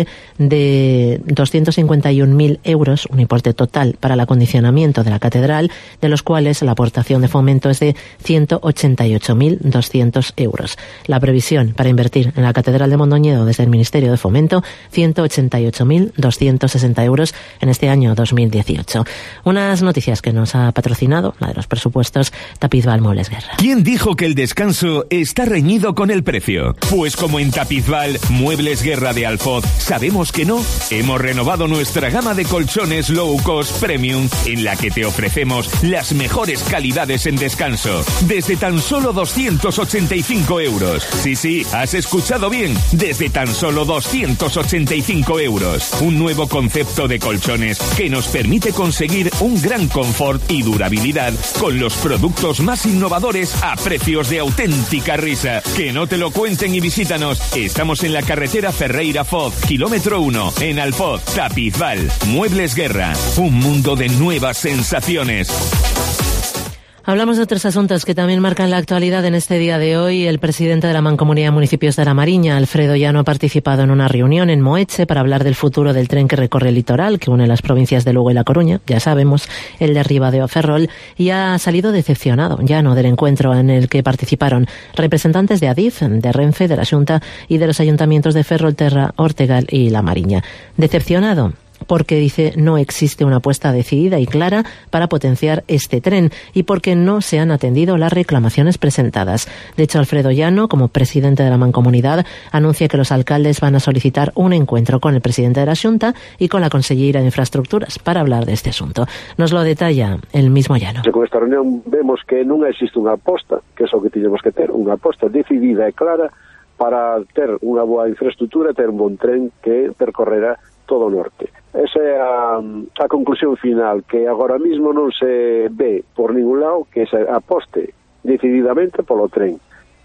de doscientos cincuenta y un mil euros, un importe total para el acondicionamiento de la catedral, de los cuales la aportación de fomento es de ciento ochenta y ocho mil doscientos euros. La previsión para invertir en la catedral de Mondoñedo desde el Ministerio de Fomento, ciento ochenta y ocho mil doscientos sesenta euros en este año dos mil dieciocho. Unas noticias que nos ha patrocinado, la de los presupuestos, Tapizval Muebles Guerra. ¿Quién dijo que el descanso está reñido con el precio? Pues como en Tapizval Muebles Guerra de Alfoz sabemos que no, hemos renovado nuestra gama de colchones low cost premium, en la que te ofrecemos las mejores calidades en descanso, desde tan solo doscientos ochenta y cinco euros. Sí, sí, has escuchado bien, desde tan solo doscientos ochenta y cinco euros. Un nuevo concepto de colchones que nos permite conseguir un gran confort y durabilidad con los productos más innovadores a precios de auténtica risa. Que no te lo cuenten y visítanos. Estamos en la carretera Ferreira-Foz, kilómetro uno, en Alfoz. Tapizval Muebles Guerra, un mundo de nuevas sensaciones. Hablamos de otros asuntos que también marcan la actualidad en este día de hoy. El presidente de la Mancomunidad de Municipios de La Mariña, Alfredo Llano, ha participado en una reunión en Moeche para hablar del futuro del tren que recorre el litoral, que une las provincias de Lugo y La Coruña, ya sabemos, el de Ribadeo a Ferrol, y ha salido decepcionado, Llano, del encuentro en el que participaron representantes de Adif, de Renfe, de la Xunta y de los ayuntamientos de Ferrolterra, Ortegal y La Mariña. Decepcionado porque, dice, no existe una apuesta decidida y clara para potenciar este tren y porque no se han atendido las reclamaciones presentadas. De hecho, Alfredo Llano, como presidente de la Mancomunidad, anuncia que los alcaldes van a solicitar un encuentro con el presidente de la Xunta y con la consellera de Infraestructuras para hablar de este asunto. Nos lo detalla el mismo Llano. Con esta reunión vemos que non existe unha aposta, que é o que tiñemos que ter, unha aposta decidida e clara para ter unha boa infraestructura, ter un bon tren que percorrerá todo o norte. Esa é a, a conclusión final, que agora mismo non se ve por ningún lado que se aposte decididamente polo tren.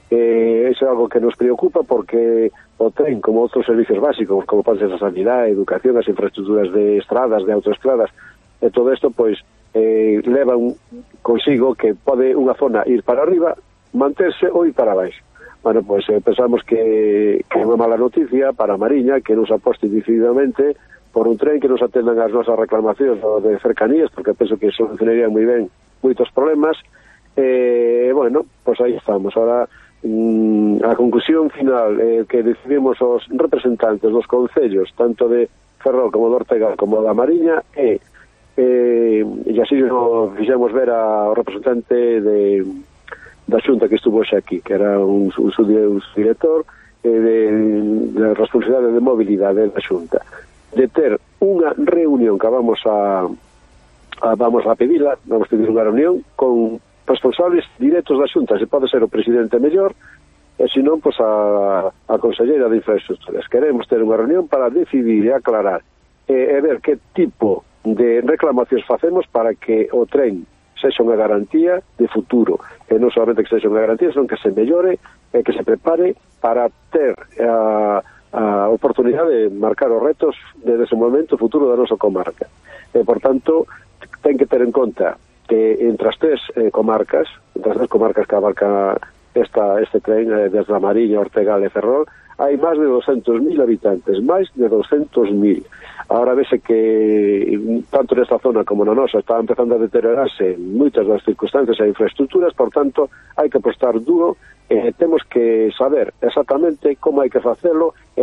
Eh, eso é algo que nos preocupa porque o tren, como outros servicios básicos, como pode ser a sanidade, a educación, as infraestructuras de estradas, de autoestradas, e todo isto, pois, eh, leva un, consigo que pode unha zona ir para arriba, manterse ou ir para baixo. Bueno, pois eh, pensamos que, que é unha mala noticia para a Mariña, que nos aposte decididamente por un tren, que nos atendan as nosas reclamacións de cercanías, porque penso que solucionarían moi ben moitos problemas. E, eh, bueno, pois aí estamos. Ahora, mm, a conclusión final eh, que decidimos os representantes dos concellos, tanto de Ferrol como de Ortegal como da Mariña, e, eh, e así nos fixemos ver ao representante de da Xunta que estuvo xa aquí, que era un, un, un director eh, de, de responsabilidade de mobilidade da Xunta, de ter unha reunión que vamos a, a vamos a pedirla, vamos a pedir unha reunión con responsables directos da Xunta, se pode ser o presidente mellor, e se non, pois a, a conselleira de Infraestructuras. Queremos ter unha reunión para decidir e aclarar e, e ver que tipo de reclamacións facemos para que o tren sexa unha garantía de futuro, e non solamente que sexa unha garantía, senón que se mellore e que se prepare para ter a, a oportunidade de marcar os retos de desenvolvemento futuro da nosa comarca. E, por tanto, ten que ter en conta que entre as tres eh, comarcas, entre as tres comarcas que abarca esta, este tren, eh, desde a Mariña, Ortegal e Ferrol, hai máis de doscientos mil habitantes, máis de doscientos mil. Ahora vese que tanto nesta zona como na nosa está empezando a deteriorarse moitas das circunstancias e infraestructuras, por tanto, hai que apostar duro e temos que saber exactamente como hai que facelo e ir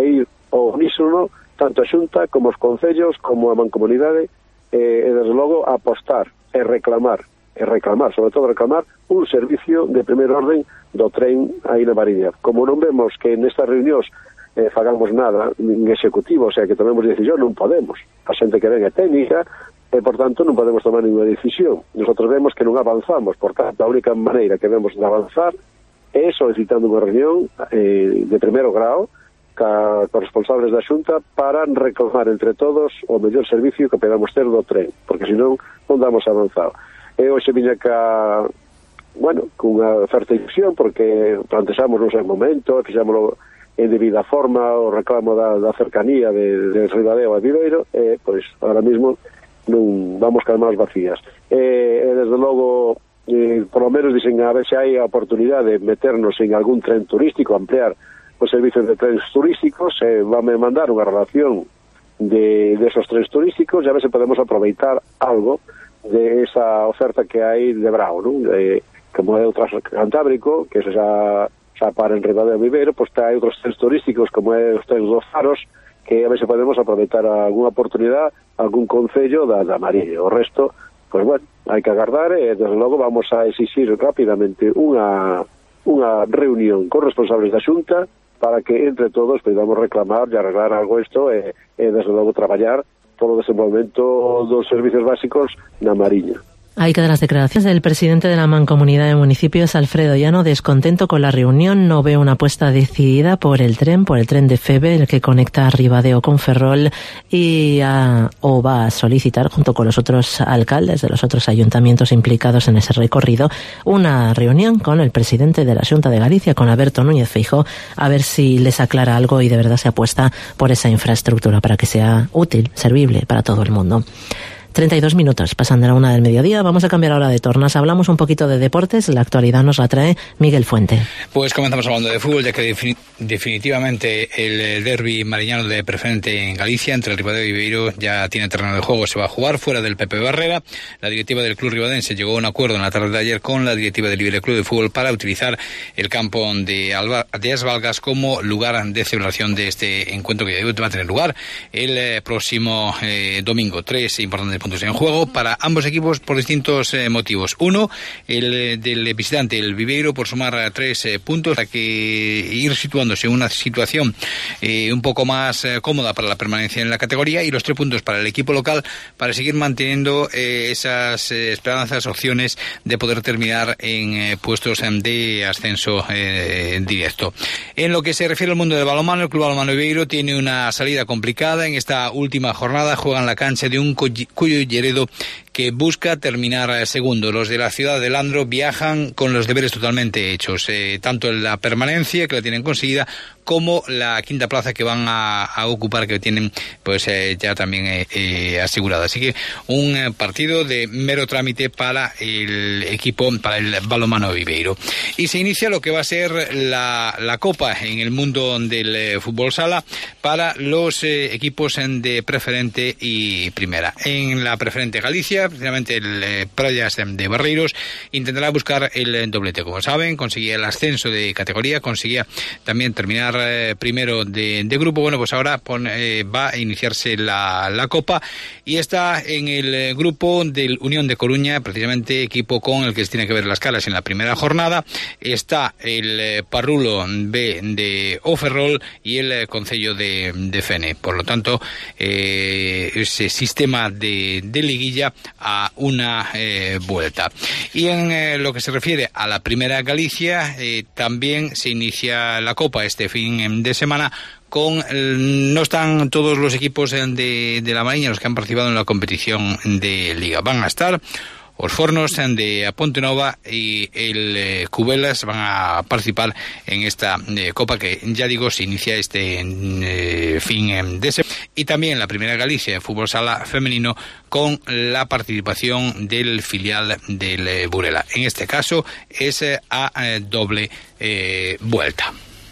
o unísono, tanto a Xunta como os concellos, como a mancomunidade, eh, e desde logo apostar e reclamar, e reclamar, sobre todo reclamar, un servicio de primer orden do tren aí na Mariña. Como non vemos que nestas reunións eh, fagamos nada en executivo, o sea, que tomemos decisión, non podemos. A xente que ven é técnica, e, por tanto, non podemos tomar ninguna decisión. Nosotros vemos que non avanzamos, por tanto, a única maneira que vemos de avanzar é solicitando unha reunión eh, de primeiro grau ca, con responsables da Xunta para reclamar entre todos o mellor servicio que podamos ter do tren, porque senón non damos avanzado. E hoxe viña ca, bueno, cunha certa ilusión, porque plantexamos no seu momento, fixámoslo en debida forma, o reclamo da, da cercanía de, de Ribadeo a Viveiro, e, pois, ahora mismo non vamos con as mãos vacías. E, e desde logo, eh, por lo menos dicen a ver se hai a oportunidade de meternos en algún tren turístico, ampliar os servicios de trenes turísticos, e vame mandar unha relación de, de esos trenes turísticos, e a ver se podemos aproveitar algo de esa oferta que hai de Brao, non? De, como é o Transcantábrico, que se xa, xa para en Ribadeo e Viveiro, pois hai outros trenes turísticos como é os trenes dos Faros, que a ver se podemos aproveitar algunha oportunidade, algún concello da, da Mariña. O resto, pois bueno, hai que agardar, e desde logo vamos a exixir rapidamente unha, unha reunión con responsables da Xunta para que entre todos podamos reclamar e arreglar algo isto, e, e desde logo traballar polo desenvolvemento dos servicios básicos na Mariña. Hay que dar las declaraciones del presidente de la Mancomunidad de Municipios, Alfredo Llano, descontento con la reunión, no ve una apuesta decidida por el tren, por el tren de Feve, el que conecta a Ribadeo con Ferrol, y a, o va a solicitar, junto con los otros alcaldes de los otros ayuntamientos implicados en ese recorrido, una reunión con el presidente de la Xunta de Galicia, con Alberto Núñez Feijóo, a ver si les aclara algo y de verdad se apuesta por esa infraestructura para que sea útil, servible para todo el mundo. treinta y dos minutos, pasando a la una del mediodía. Vamos a cambiar ahora de tornas. Hablamos un poquito de deportes. La actualidad nos la trae Miguel Fuente. Pues comenzamos hablando de fútbol, ya que defini- definitivamente el derbi mariñano de preferente en Galicia entre el Ribadeo y Viveiro ya tiene terreno de juego. Se va a jugar fuera del Pepe Barrera. La directiva del club ribadense llegó a un acuerdo en la tarde de ayer con la directiva del Libre Club de Fútbol para utilizar el campo de, Alba, de Asvalgas como lugar de celebración de este encuentro que va a tener lugar el eh, próximo eh, domingo. Tres importantes puntos en juego para ambos equipos por distintos eh, motivos. Uno, el eh, del visitante, el Viveiro, por sumar eh, tres eh, puntos para que ir situándose en una situación eh, un poco más eh, cómoda para la permanencia en la categoría, y los tres puntos para el equipo local para seguir manteniendo eh, esas eh, esperanzas, opciones de poder terminar en eh, puestos eh, de ascenso eh, directo. En lo que se refiere al mundo del balonmano, el Club Balonmano Viveiro tiene una salida complicada. En esta última jornada juega en la cancha de un Cuyo Lleredo que busca terminar segundo. Los de la ciudad de Landro viajan con los deberes totalmente hechos, eh, tanto en la permanencia, que la tienen conseguida, como la quinta plaza que van a, a ocupar, que tienen pues eh, ya también eh, eh, asegurada. Así que un eh, partido de mero trámite para el equipo, para el balonmano Viveiro. Y se inicia lo que va a ser la, la Copa en el mundo del eh, fútbol sala para los eh, equipos de preferente y primera. En la preferente Galicia, precisamente el eh, Prallas de Barreiros intentará buscar el eh, doblete. Como saben, conseguía el ascenso de categoría, conseguía también terminar eh, primero de, de grupo. Bueno, pues ahora pone, eh, va a iniciarse la, la Copa, y está en el eh, grupo del Unión de Coruña, precisamente equipo con el que se tiene que ver las caras en la primera jornada. Está el eh, Parrulo B de Oferrol y el eh, Concello de, de Fene. Por lo tanto, eh, ese sistema de, de liguilla a una eh, vuelta. Y en eh, lo que se refiere a la primera Galicia, eh, también se inicia la Copa este fin de semana con el, no están todos los equipos de, de la Mariña los que han participado en la competición de Liga. Van a estar os Fornos de Apontenova y el eh, Cubelas van a participar en esta eh, Copa que, ya digo, se inicia este eh, fin eh, de semana. Y también la primera Galicia de fútbol sala femenino con la participación del filial del eh, Burela. En este caso es eh, a eh, doble eh, vuelta.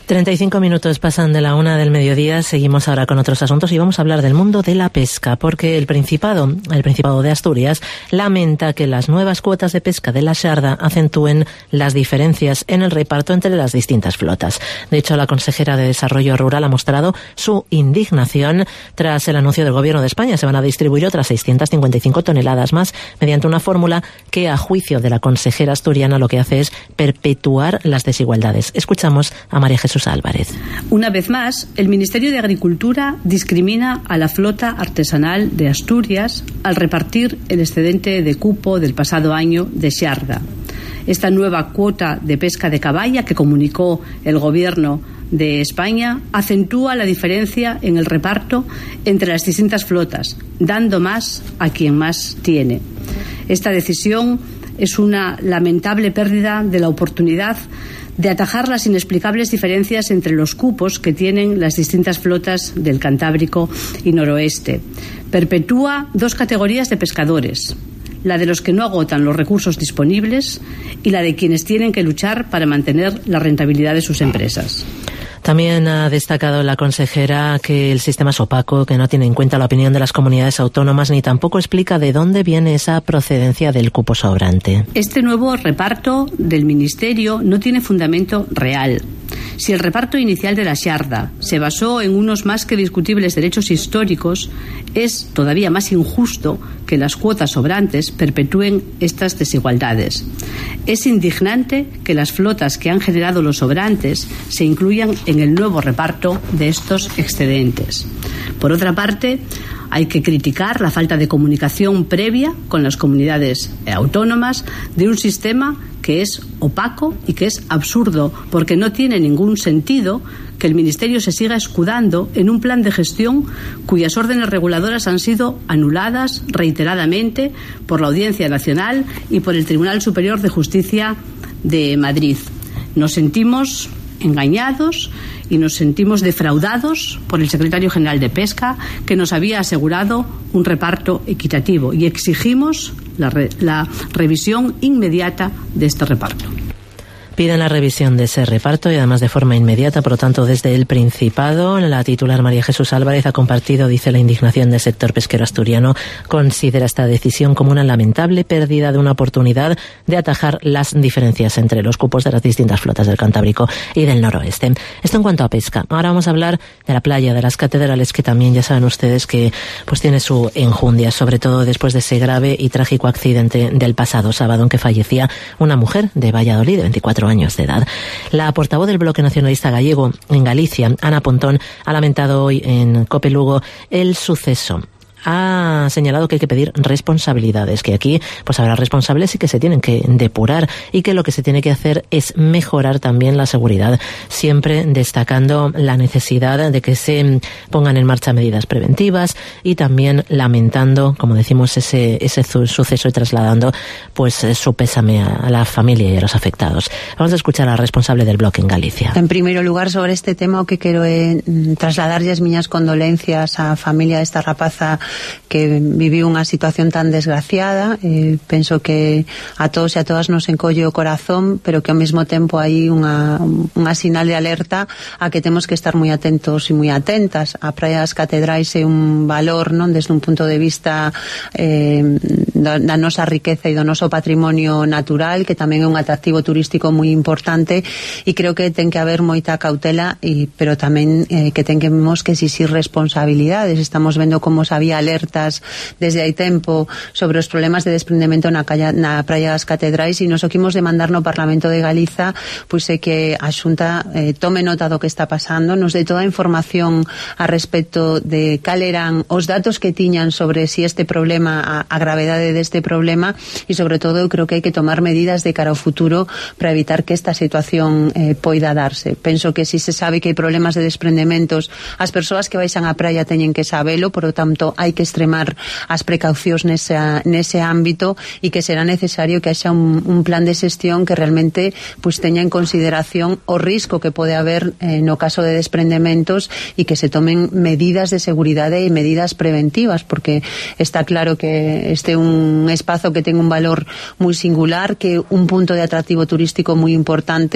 treinta y cinco minutos pasan de la una del mediodía. Seguimos ahora con otros asuntos y vamos a hablar del mundo de la pesca, porque el Principado, el Principado de Asturias, lamenta que las nuevas cuotas de pesca de la Xarda acentúen las diferencias en el reparto entre las distintas flotas. De hecho, la consejera de Desarrollo Rural ha mostrado su indignación tras el anuncio del Gobierno de España. Se van a distribuir otras seiscientas cincuenta y cinco toneladas más mediante una fórmula que, a juicio de la consejera asturiana, lo que hace es perpetuar las desigualdades. Escuchamos a María Jesús Álvarez. Una vez más, el Ministerio de Agricultura discrimina a la flota artesanal de Asturias al repartir el excedente de cupo del pasado año de Xarda. Esta nueva cuota de pesca de caballa que comunicó el Gobierno de España acentúa la diferencia en el reparto entre las distintas flotas, dando más a quien más tiene. Esta decisión es una lamentable pérdida de la oportunidad de atajar las inexplicables diferencias entre los cupos que tienen las distintas flotas del Cantábrico y Noroeste. Perpetúa dos categorías de pescadores: la de los que no agotan los recursos disponibles y la de quienes tienen que luchar para mantener la rentabilidad de sus empresas. También ha destacado la consejera que el sistema es opaco, que no tiene en cuenta la opinión de las comunidades autónomas ni tampoco explica de dónde viene esa procedencia del cupo sobrante. Este nuevo reparto del Ministerio no tiene fundamento real. Si el reparto inicial de la Xarda se basó en unos más que discutibles derechos históricos, es todavía más injusto que las cuotas sobrantes perpetúen estas desigualdades. Es indignante que las flotas que han generado los sobrantes se incluyan en el nuevo reparto de estos excedentes. Por otra parte, hay que criticar la falta de comunicación previa con las comunidades autónomas de un sistema que es opaco y que es absurdo, porque no tiene ningún sentido que el Ministerio se siga escudando en un plan de gestión cuyas órdenes reguladoras han sido anuladas reiteradamente por la Audiencia Nacional y por el Tribunal Superior de Justicia de Madrid. Nos sentimos engañados y nos sentimos defraudados por el secretario general de Pesca, que nos había asegurado un reparto equitativo, y exigimos la, re, la revisión inmediata de este reparto. Piden la revisión de ese reparto y además de forma inmediata. Por lo tanto, desde el Principado, la titular María Jesús Álvarez ha compartido, dice, la indignación del sector pesquero asturiano. Considera esta decisión como una lamentable pérdida de una oportunidad de atajar las diferencias entre los cupos de las distintas flotas del Cantábrico y del Noroeste. Esto en cuanto a pesca. Ahora vamos a hablar de la playa, de las catedrales, que también ya saben ustedes que pues tiene su enjundia, sobre todo después de ese grave y trágico accidente del pasado sábado en que fallecía una mujer de Valladolid de veinticuatro años de edad. La portavoz del Bloque Nacionalista Gallego en Galicia, Ana Pontón, ha lamentado hoy en COPE Lugo el suceso. Ha señalado que hay que pedir responsabilidades, que aquí pues habrá responsables y que se tienen que depurar, y que lo que se tiene que hacer es mejorar también la seguridad, siempre destacando la necesidad de que se pongan en marcha medidas preventivas, y también lamentando, como decimos, ese ese suceso y trasladando pues su pésame a la familia y a los afectados. Vamos a escuchar al responsable del Bloque en Galicia. En primeiro lugar, sobre este tema, o que quero é trasladarlle as miñas condolencias á familia desta rapaza que viviu unha situación tan desgraciada. Eh, penso que a todos e a todas nos encolle o corazón, pero que ao mesmo tempo hai unha, unha sinal de alerta a que temos que estar moi atentos e moi atentas. A Praia das Catedrais é un valor, non, desde un punto de vista eh, da, da nosa riqueza e do noso patrimonio natural, que tamén é un atractivo turístico moi importante, e creo que ten que haber moita cautela, e, pero tamén eh, que temos que exixir responsabilidades. Estamos vendo como se había alertas desde hai tempo sobre os problemas de desprendemento na, calla, na Praia das Catedrais, e nos o que imos demandar no Parlamento de Galiza pois é que a Xunta eh, tome nota do que está pasando, nos dé toda a información a respecto de cal eran os datos que tiñan sobre si este problema, a, a gravedade deste problema, e sobre todo eu creo que hai que tomar medidas de cara ao futuro para evitar que esta situación eh, poida darse. Penso que si se sabe que hai problemas de desprendementos, as persoas que baixan á praia teñen que sabelo, por lo tanto hai que extremar as precaucións nese, nese ámbito, e que será necesario que haxa un, un plan de xestión que realmente pues, teña en consideración o risco que pode haber eh, no caso de desprendementos, e que se tomen medidas de seguridade e medidas preventivas, porque está claro que este é un espazo que ten un valor moi singular, que é un punto de atractivo turístico moi importante,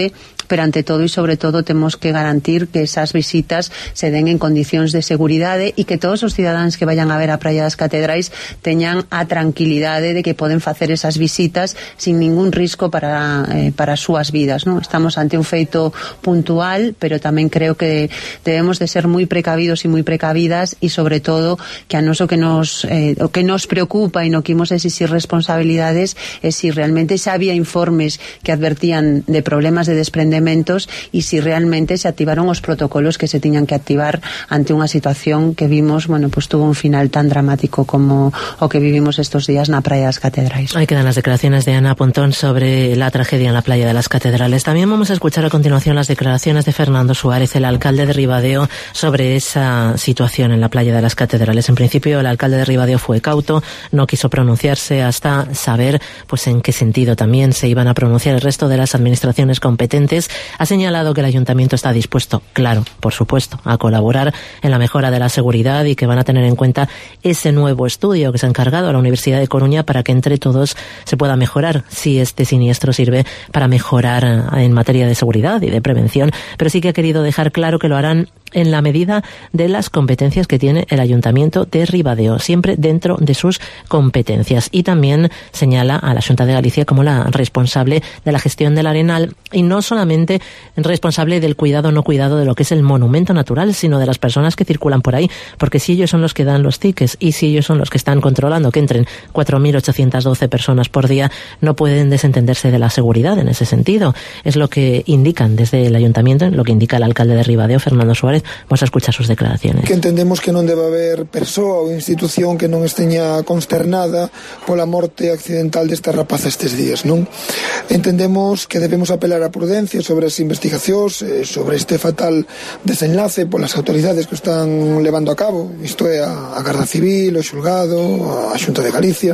pero ante todo e sobre todo temos que garantir que esas visitas se den en condicións de seguridade e que todos os cidadáns que vayan a ver a Praia das Catedrais teñan a tranquilidade de que poden facer esas visitas sin ningún risco para, eh, para as súas vidas, non? Estamos ante un feito puntual, pero tamén creo que debemos de ser moi precavidos e moi precavidas e sobre todo que a nos o que nos, eh, o que nos preocupa e no que imos exixir responsabilidades é si realmente xa había informes que advertían de problemas de desprendementos e si realmente se activaron os protocolos que se tiñan que activar ante unha situación que vimos, bueno, pues tuvo un final tan dramático como o que vivimos estos días na Praia das Catedrais. Ahí quedan las declaraciones de Ana Pontón sobre la tragedia en la Playa de las Catedrales. También vamos a escuchar a continuación las declaraciones de Fernando Suárez, el alcalde de Ribadeo, sobre esa situación en la Playa de las Catedrales. En principio, el alcalde de Ribadeo fue cauto, no quiso pronunciarse hasta saber pues en qué sentido también se iban a pronunciar el resto de las administraciones competentes. Ha señalado que el ayuntamiento está dispuesto, claro, por supuesto, a colaborar en la mejora de la seguridad y que van a tener en cuenta ese nuevo estudio que se ha encargado a la Universidad de Coruña para que entre todos se pueda mejorar si este siniestro sirve para mejorar en materia de seguridad y de prevención, pero sí que ha querido dejar claro que lo harán en la medida de las competencias que tiene el Ayuntamiento de Ribadeo, siempre dentro de sus competencias. Y también señala a la Xunta de Galicia como la responsable de la gestión del Arenal y no solamente responsable del cuidado o no cuidado de lo que es el monumento natural, sino de las personas que circulan por ahí, porque si ellos son los que dan los tickets y si ellos son los que están controlando que entren cuatro mil ochocientas doce personas por día, no pueden desentenderse de la seguridad en ese sentido. Es lo que indican desde el Ayuntamiento, lo que indica el alcalde de Ribadeo, Fernando Suárez. Vamos a escuchar sus declaraciones. Que entendemos que non debe haber persoa ou institución que non esteña consternada pola morte accidental desta rapaza estes días, non? Entendemos que debemos apelar a prudencia sobre as investigacións, eh, sobre este fatal desenlace polas autoridades que están levando a cabo, isto é a, a Garda Civil, o Xulgado, a Xunta de Galicia.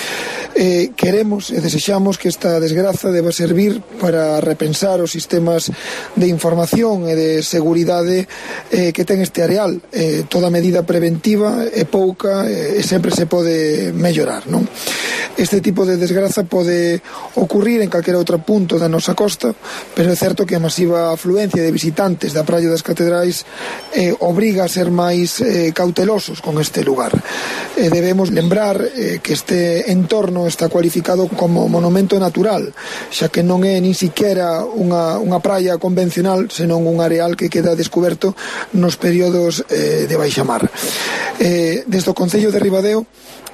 Eh, queremos e desexamos que esta desgraza deba servir para repensar os sistemas de información e de seguridade eh, que ten este areal. Eh, toda medida preventiva é pouca e eh, sempre se pode mellorar, non? Este tipo de desgraza pode ocurrir en calquera outro punto da nosa costa, pero é certo que a masiva afluencia de visitantes da Praia das Catedrais eh, obriga a ser máis eh, cautelosos con este lugar. Eh, debemos lembrar eh, que este entorno está cualificado como monumento natural, xa que non é nin siquiera unha, unha praia convencional, senón un areal que queda descoberto nos períodos eh, de baixamar. Eh, desde o Concello de Ribadeo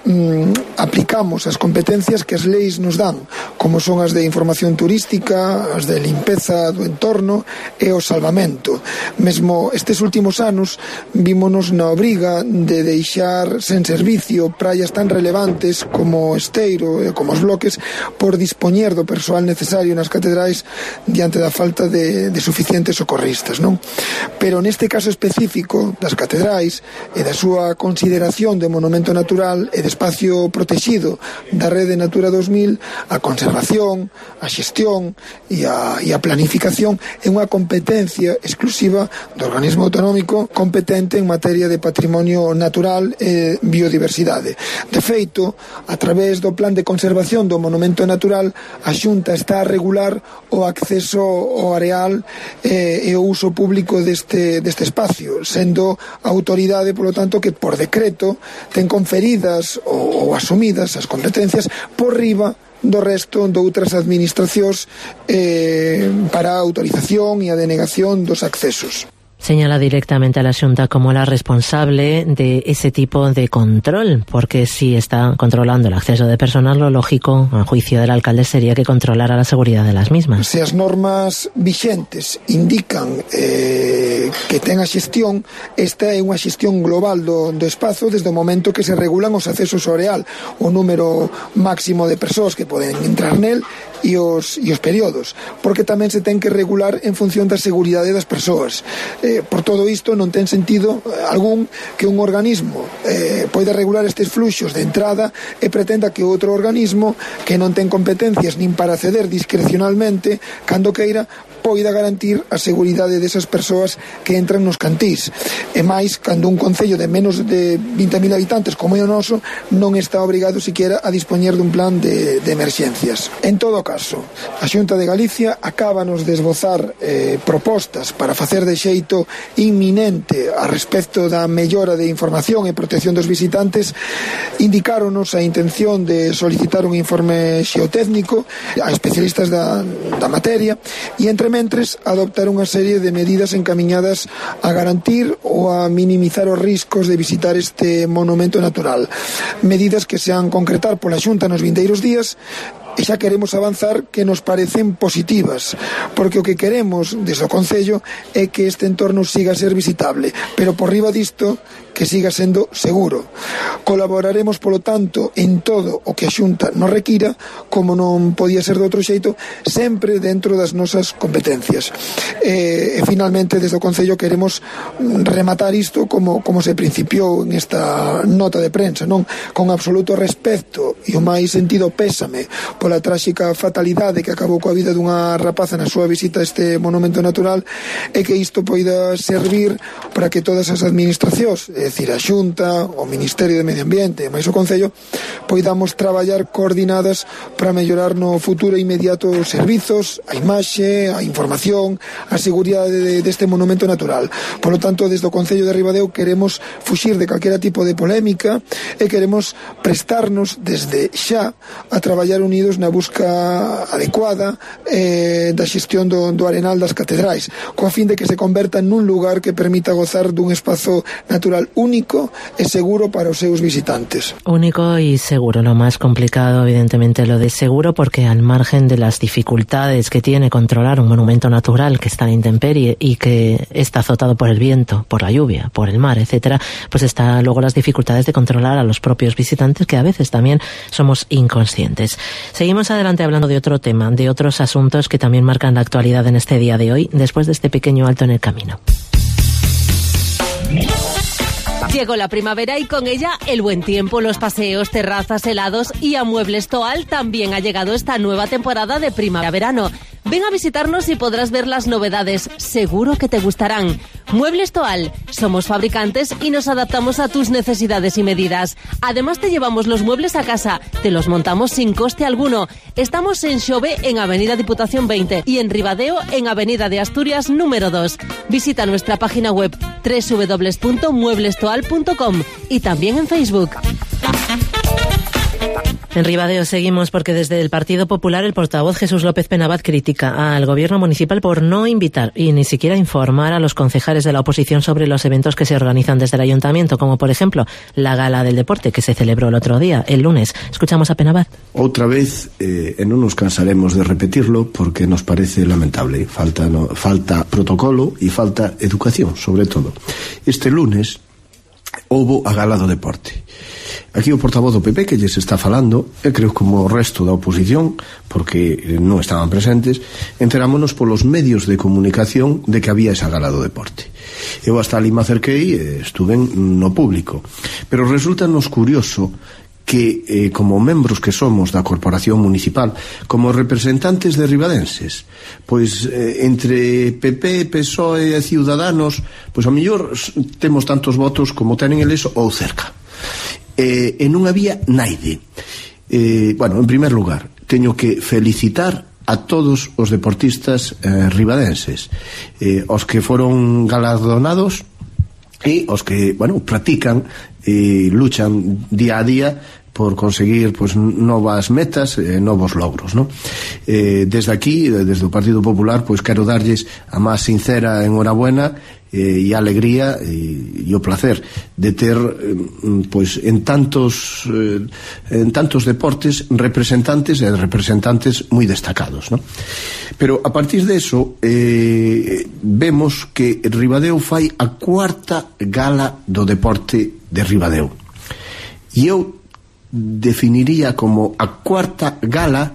mm, aplicamos as competencias que as leis nos dan, como son as de información turística, as de limpeza do entorno e o salvamento. Mesmo estes últimos anos vímonos na obriga de deixar sen servicio praias tan relevantes como Esteiro e como os bloques por dispoñer do persoal necesario nas catedrais diante da falta de, de suficientes socorristas, non? Pero neste caso específico das catedrais e da súa consideración de monumento natural e de espacio protegido da Rede Natura dos mil, a conservación, a xestión e a, e a planificación é unha competencia exclusiva do organismo autonómico competente en materia de patrimonio natural e biodiversidade. De feito, a través do Plan de Conservación do Monumento Natural, a Xunta está a regular o acceso ao areal e, e o uso público deste, deste espacio, sendo a autoridade, polo tanto, que por decreto ten conferidas ou, ou asumidas as competencias por riba do resto de outras administracións eh, para a autorización e a denegación dos accesos. Señala directamente a la Xunta como la responsable de ese tipo de control, porque si está controlando el acceso de personas, lo lógico, a juicio del alcalde, sería que controlara la seguridad de las mismas. Se as normas vixentes indican eh, que ten a xestión, esta é unha xestión global do, do espazo desde o momento que se regulan os accesos ao areal, o número máximo de persoas que poden entrar nel e os, e os períodos, porque tamén se ten que regular en función da seguridade das persoas. Eh, por todo isto non ten sentido algún que un organismo eh, poida regular estes fluxos de entrada e pretenda que outro organismo que non ten competencias nin para acceder discrecionalmente cando queira poida garantir a seguridade desas persoas que entran nos cantís. E máis, cando un concello de menos de vinte mil habitantes como é o noso non está obrigado siquiera a dispoñer dun plan de, de emerxencias. En todo caso. A Xunta de Galicia acábanos de esbozar eh, propostas para facer de xeito inminente a respecto da mellora de información e protección dos visitantes. Indicáronos a intención de solicitar un informe xeotécnico a especialistas da, da materia e entre mentres adoptar unha serie de medidas encamiñadas a garantir ou a minimizar os riscos de visitar este monumento natural. Medidas que se han concretar pola Xunta nos vindeiros días e xa queremos avanzar que nos parecen positivas, porque o que queremos desde o Concello é que este entorno siga a ser visitable, pero por riba disto que siga sendo seguro. Colaboraremos, polo tanto, en todo o que a Xunta nos requira, como non podía ser de outro xeito, sempre dentro das nosas competencias. E, e finalmente, desde o Concello queremos rematar isto como, como se principiou en esta nota de prensa, non? Con absoluto respecto e o máis sentido pésame pola tráxica fatalidade que acabou coa vida dunha rapaza na súa visita a este monumento natural, e que isto poida servir para que todas as administracións, é dicir, a Xunta, o Ministerio de Medio Ambiente e máis o Concello, poidamos traballar coordinadas para mellorar no futuro inmediato os servizos, a imaxe, a información, a seguridade deste monumento natural. Por lo tanto, desde o Concello de Ribadeo queremos fuxir de calquera tipo de polémica e queremos prestarnos desde xa a traballar unidos na busca adecuada eh, da xestión do, do arenal das catedrais, coa fin de que se converta nun lugar que permita gozar dun espazo natural único e seguro para os seus visitantes. Único y seguro. Lo más complicado, evidentemente, lo de seguro, porque al margen de las dificultades que tiene controlar un monumento natural que está en intemperie y que está azotado por el viento, por la lluvia, por el mar, etcétera, pues está luego las dificultades de controlar a los propios visitantes, que a veces también somos inconscientes. Seguimos adelante hablando de otro tema, de otros asuntos que también marcan la actualidad en este día de hoy, después de este pequeño alto en el camino. Llegó la primavera y con ella el buen tiempo, los paseos, terrazas, helados, y a Muebles Toal también ha llegado esta nueva temporada de primavera-verano. Ven a visitarnos y podrás ver las novedades. Seguro que te gustarán. Muebles Toal. Somos fabricantes y nos adaptamos a tus necesidades y medidas. Además, te llevamos los muebles a casa. Te los montamos sin coste alguno. Estamos en Xove, en Avenida Diputación veinte, y en Ribadeo, en Avenida de Asturias número dos. Visita nuestra página web doble u doble u doble u punto muebles toal punto com y también en Facebook. En Ribadeo seguimos porque desde el Partido Popular el portavoz Jesús López Penabad critica al gobierno municipal por no invitar y ni siquiera informar a los concejales de la oposición sobre los eventos que se organizan desde el ayuntamiento, como por ejemplo la Gala del Deporte que se celebró el otro día, el lunes. Escuchamos a Penabad. Outra vez, eh, e non nos cansaremos de repetirlo porque nos parece lamentable. Falta, no, falta protocolo e falta educación, sobre todo. Este lunes houbo a Gala do Deporte. Aquí o portavoz do P P que lles está falando, e creo como o resto da oposición, porque non estaban presentes, enterámonos polos medios de comunicación de que había esa Gala do Deporte. Eu hasta ali me acerquei e estuve no público. Pero resulta nos curioso que, eh, como membros que somos da Corporación Municipal, como representantes de ribadenses, pois eh, entre P P, P S O E e Ciudadanos, pois a mellor temos tantos votos como tenen eles ou cerca. Eh, e non había naide. Eh, bueno, en primer lugar, teño que felicitar a todos os deportistas eh, ribadenses, eh, os que foron galardonados e os que, bueno, practican e luchan día a día por conseguir pues, novas metas, eh, novos logros, ¿no? Eh, desde aquí, desde o Partido Popular, pues quero darlles a máis sincera enhorabuena eh, e a alegría e, e o placer de ter eh, pues, en tantos eh, en tantos deportes representantes e representantes moi destacados, ¿no? Pero a partir de eso eh, vemos que Ribadeo fai a cuarta gala do deporte de Ribadeo, e eu definiría como a cuarta gala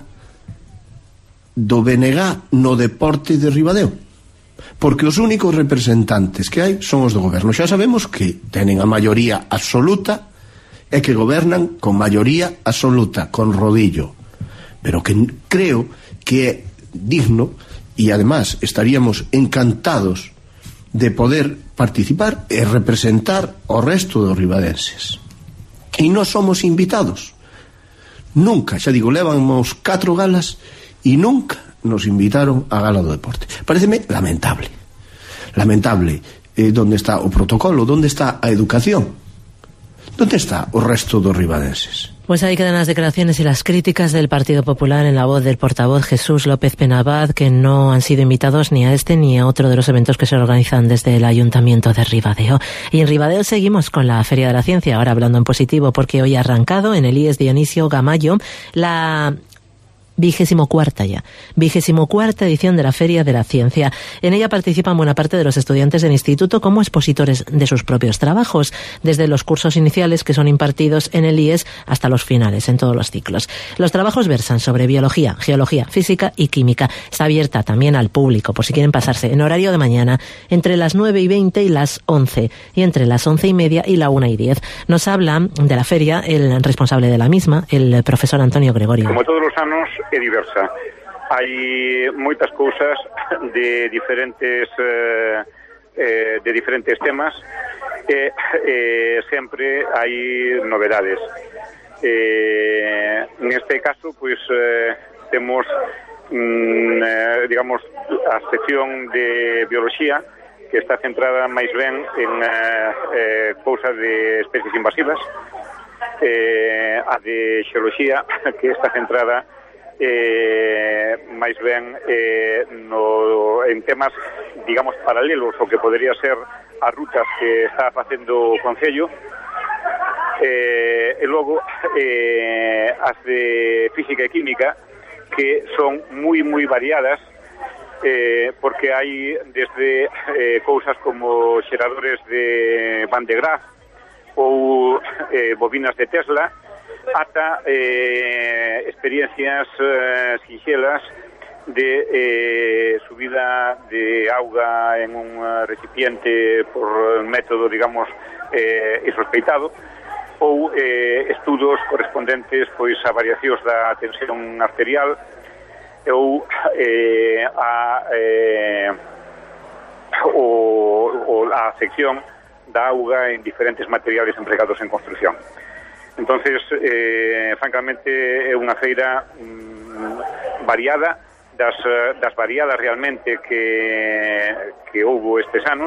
do B N G no deporte de Ribadeo, porque os únicos representantes que hai son os do goberno. Xa sabemos que tenen a maioría absoluta e que gobernan con maioría absoluta, con rodillo, pero que creo que é digno e además estaríamos encantados de poder participar e representar o resto dos ribadenses. E non somos invitados nunca, xa digo, levamos catro galas e nunca nos invitaron a Gala do Deporte. Pareceme lamentable. Lamentable. Eh, ¿Dónde está o protocolo? ¿Dónde está a educación? ¿Dónde está o resto dos ribadenses? Pues ahí quedan las declaraciones y las críticas del Partido Popular en la voz del portavoz Jesús López Penabad, que no han sido invitados ni a este ni a otro de los eventos que se organizan desde el Ayuntamiento de Ribadeo. Y en Ribadeo seguimos con la Feria de la Ciencia, ahora hablando en positivo, porque hoy ha arrancado en el I E S Dionisio Gamayo la vigésimo cuarta ya, vigésimo cuarta edición de la Feria de la Ciencia. En ella participan buena parte de los estudiantes del instituto como expositores de sus propios trabajos, desde los cursos iniciales que son impartidos en el I E S hasta los finales, en todos los ciclos. Los trabajos versan sobre biología, geología, física y química. Está abierta también al público, por si quieren pasarse, en horario de mañana, entre las nueve y veinte y las once, y entre las once y media y la una y diez. Nos habla de la feria el responsable de la misma, el profesor Antonio Gregorio. Como todos los anos, é diversa. Hai moitas cousas de diferentes eh, eh, de diferentes temas e eh, sempre hai novedades. Eh, neste caso, pois eh, temos mm, eh, digamos a sección de biología que está centrada máis ben en eh, eh, cousas de especies invasivas, eh, a de xeoloxía que está centrada eh, máis ben eh, no, en temas, digamos, paralelos o que podría ser as rutas que está facendo o Concello, eh, e logo eh, as de física e química, que son moi moi variadas, eh, porque hai desde eh, cousas como xeradores de Van de Graaff ou eh, bobinas de Tesla, ata eh, experiencias eh, sinxelas de eh, subida de auga en un uh, recipiente por método, digamos, eh, insospeitado, ou eh, estudos correspondentes pois a variacións da tensión arterial ou eh, a eh, o, o a sección da auga en diferentes materiales empregados en construcción. Entonces, eh, francamente, é unha feira mm, variada, das, das variadas realmente que, que houbo estes anos,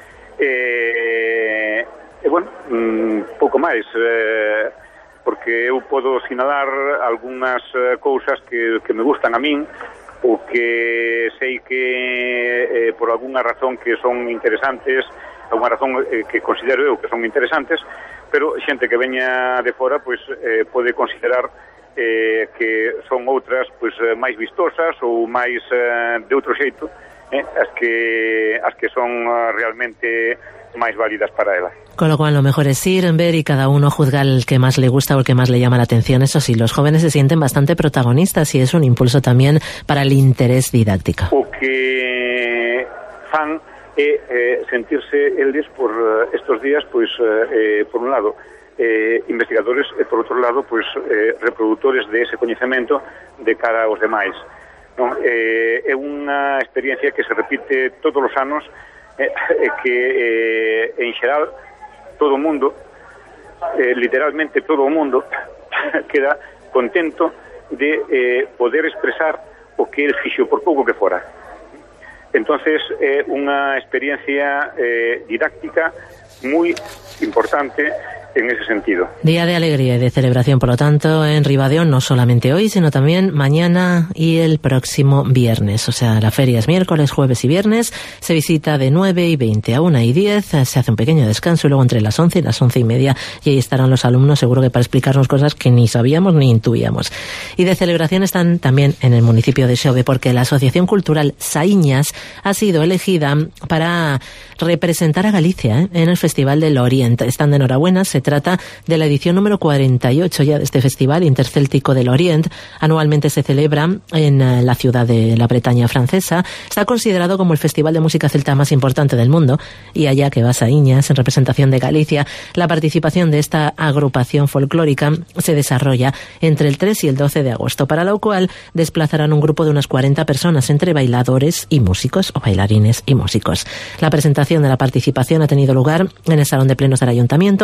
e, e bueno, mm, pouco máis, eh, porque eu podo sinalar algunhas cousas que, que me gustan a min, ou que sei que eh, por algunha razón que son interesantes, alguna razón eh, que considero eu que son interesantes, pero xente que veña de fora pois eh, pode considerar eh, que son outras pois máis vistosas ou máis eh, de outro xeito, eh, as que as que son uh, realmente máis válidas para ela. Con lo cual lo mejor es ir, ver y cada uno juzga el que más le gusta o el que más le llama la atención. Eso sí, los jóvenes se sienten bastante protagonistas y es un impulso también para el interés didáctico. O que fan e eh, sentirse eles por uh, estos días, pois, eh, por un lado, eh, investigadores e por outro lado, pois, eh, reproductores de ese coñecemento de cara aos demais. Non? Eh, é unha experiencia que se repite todos os anos, eh, que eh, en xeral todo o mundo, eh, literalmente todo o mundo, queda contento de eh, poder expresar o que el fixo, por pouco que fora. Entonces, é eh, unha experiencia eh, didáctica moi importante en ese sentido. Día de alegría y de celebración, por lo tanto, en Ribadeo, no solamente hoy, sino también mañana y el próximo viernes. O sea, la feria es miércoles, jueves y viernes. Se visita de nueve y veinte a una y diez. Se hace un pequeño descanso y luego entre las once y las once y media. Y ahí estarán los alumnos, seguro que para explicarnos cosas que ni sabíamos ni intuíamos. Y de celebración están también en el municipio de Xove, porque la Asociación Cultural Saíñas ha sido elegida para representar a Galicia ¿eh? en el Festival del Oriente. Están de enhorabuena. Se trata de la edición número cuarenta y ocho ya de este Festival Intercéltico del Oriente. Anualmente se celebra en la ciudad de la Bretaña francesa. Está considerado como el festival de música celta más importante del mundo, y allá que va Saíñas en representación de Galicia, la participación de esta agrupación folclórica se desarrolla entre el tres y el doce de agosto, para lo cual desplazarán un grupo de unas cuarenta personas entre bailadores y músicos, o bailarines y músicos. La presentación de la participación ha tenido lugar en el Salón de Plenos del Ayuntamiento. Está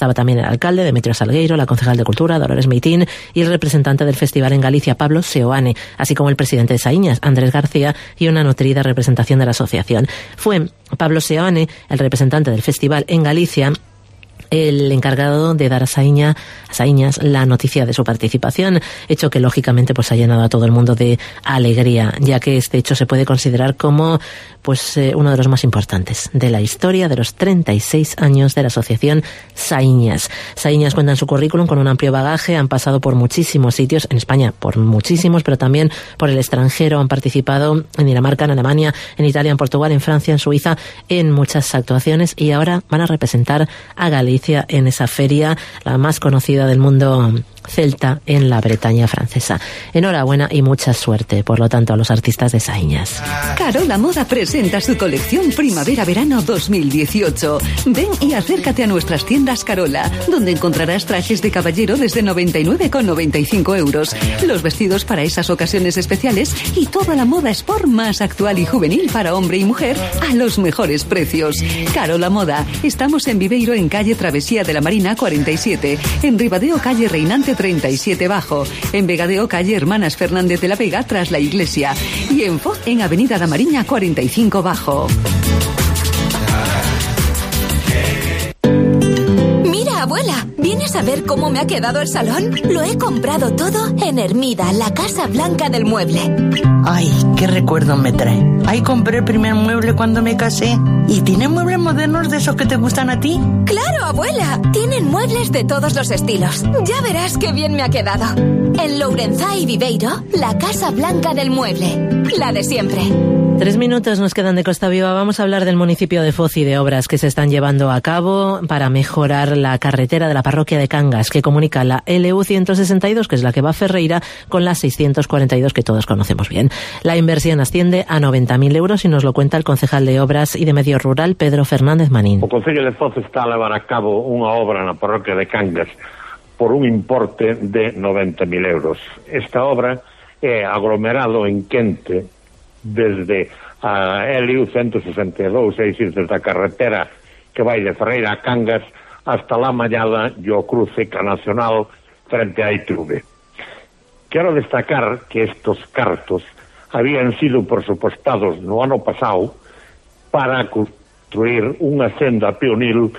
estaba también el alcalde, Demetrio Salgueiro, la concejal de Cultura, Dolores Meitín, y el representante del festival en Galicia, Pablo Seoane, así como el presidente de Saíñas, Andrés García, y una nutrida representación de la asociación. Fue Pablo Seoane, el representante del festival en Galicia, el encargado de dar a, Saíña, a Saíñas la noticia de su participación, hecho que lógicamente pues ha llenado a todo el mundo de alegría, ya que este hecho se puede considerar como pues eh, uno de los más importantes de la historia de los treinta y seis años de la asociación Saíñas. Saíñas cuenta en su currículum con un amplio bagaje, han pasado por muchísimos sitios, en España por muchísimos, pero también por el extranjero, han participado en Dinamarca, en Alemania, en Italia, en Portugal, en Francia, en Suiza, en muchas actuaciones, y ahora van a representar a Galicia en esa feria, la más conocida del mundo celta en la Bretaña francesa. Enhorabuena y mucha suerte, por lo tanto, a los artistas de Saíñas. Carola Moda presenta su colección Primavera-Verano dos mil dieciocho. Ven y acércate a nuestras tiendas Carola, donde encontrarás trajes de caballero desde noventa y nueve con noventa y cinco euros, los vestidos para esas ocasiones especiales y toda la moda sport más actual y juvenil para hombre y mujer a los mejores precios. Carola Moda. Estamos en Viveiro, en calle Travesía de la Marina cuarenta y siete, en Ribadeo, calle Reinante treinta y siete Bajo, en Vegadeo, calle Hermanas Fernández de la Vega tras la iglesia, y en Foz, en Avenida da Mariña cuarenta y cinco Bajo. Mira, abuela, ¿vienes a ver cómo me ha quedado el salón? Lo he comprado todo en Hermida, la Casa Blanca del Mueble. Ay, qué recuerdo me trae. Ahí compré el primer mueble cuando me casé. ¿Y tiene muebles modernos de esos que te gustan a ti? ¡Claro, abuela! Tienen muebles de todos los estilos. Ya verás qué bien me ha quedado. En Lourenzá y Viveiro, la Casa Blanca del Mueble. La de siempre. Tres minutos nos quedan de Costa Viva. Vamos a hablar del municipio de Foz y de obras que se están llevando a cabo para mejorar la carretera de la parroquia de Cangas, que comunica la L U ciento sesenta y dos, que es la que va a Ferreira, con la seiscientos cuarenta y dos, que todos conocemos bien. La inversión asciende a noventa mil euros y nos lo cuenta el concejal de Obras y de Medio Rural, Pedro Fernández Manín. O Concello de Foz está a levar a cabo unha obra na parroquia de Cangas por un importe de noventa mil euros. Esta obra é aglomerado en quente desde a L U ciento sesenta y dos, é dicir, desde a carretera que vai de Ferreira a Cangas hasta la Mallada e o cruce ca Nacional frente a I T V. Quero destacar que estos cartos habían sido presupuestados no ano pasado para construir unha senda peonil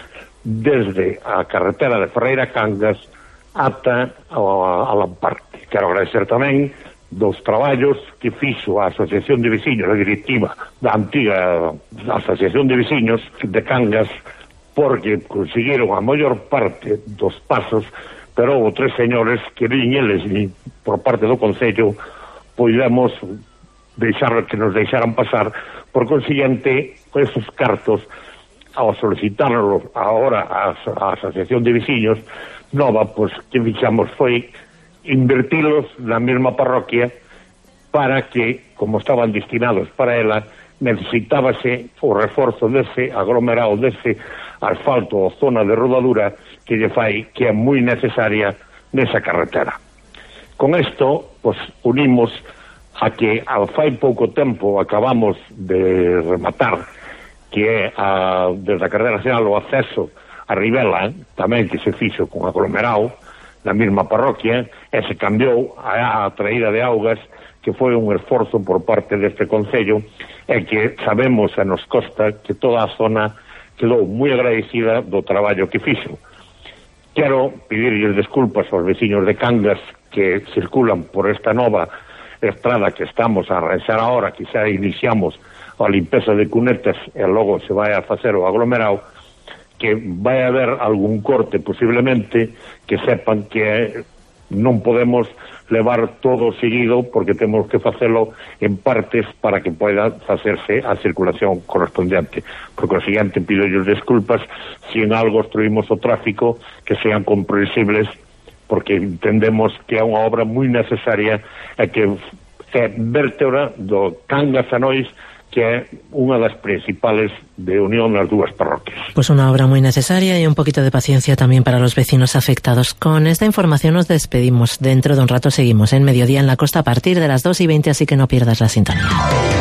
desde a carretera de Ferreira a Cangas ata a Lamparte. Quero agradecer tamén dos traballos que fixo a Asociación de Veciños, a directiva da antiga Asociación de Veciños de Cangas, porque conseguiron a maior parte dos pasos, pero houve tres señores que nin eles, nin por parte do Concello, poidemos deixar que nos deixaran pasar. Por consiguiente, esos cartos, ao solicitarlos agora a, a Asociación de Veciños nova, pois que fixamos foi invertilos na mesma parroquia, para que, como estaban destinados para ela, necesitábase o reforzo dese aglomerado, dese asfalto ou zona de rodadura que lle fai que é moi necesaria nesa carretera. Con isto, pues, unimos a que ao fai pouco tempo acabamos de rematar, que é a, desde a carretera nacional o acceso a Ribela, tamén que se fixo con aglomerado na mesma parroquia, e se cambiou a, a traída de augas, que foi un esforzo por parte deste Concello, e que sabemos e nos consta que toda a zona quedou moi agradecida do traballo que fixo. Quero pedirles desculpas aos veciños de Cangas que circulan por esta nova estrada que estamos a arranxar agora, que xa iniciamos a limpeza de cunetas e logo se vai a facer o aglomerado, que vai haber algún corte posiblemente, que sepan que non podemos levar todo seguido porque temos que facelo en partes para que poida facerse a circulación correspondente. Por consiguiente, pido ellos disculpas si en algo obstruimos o tráfico, que sean comprensibles, porque entendemos que é unha obra moi necesaria e que é vértebra do Cangas a Nois, que é unha das principales de unión nas dúas parroquias. Pues una obra muy necesaria y un poquito de paciencia también para los vecinos afectados. Con esta información nos despedimos. Dentro de un rato seguimos en Mediodía en la Costa a partir de las dos y veinte, así que no pierdas la sintonía.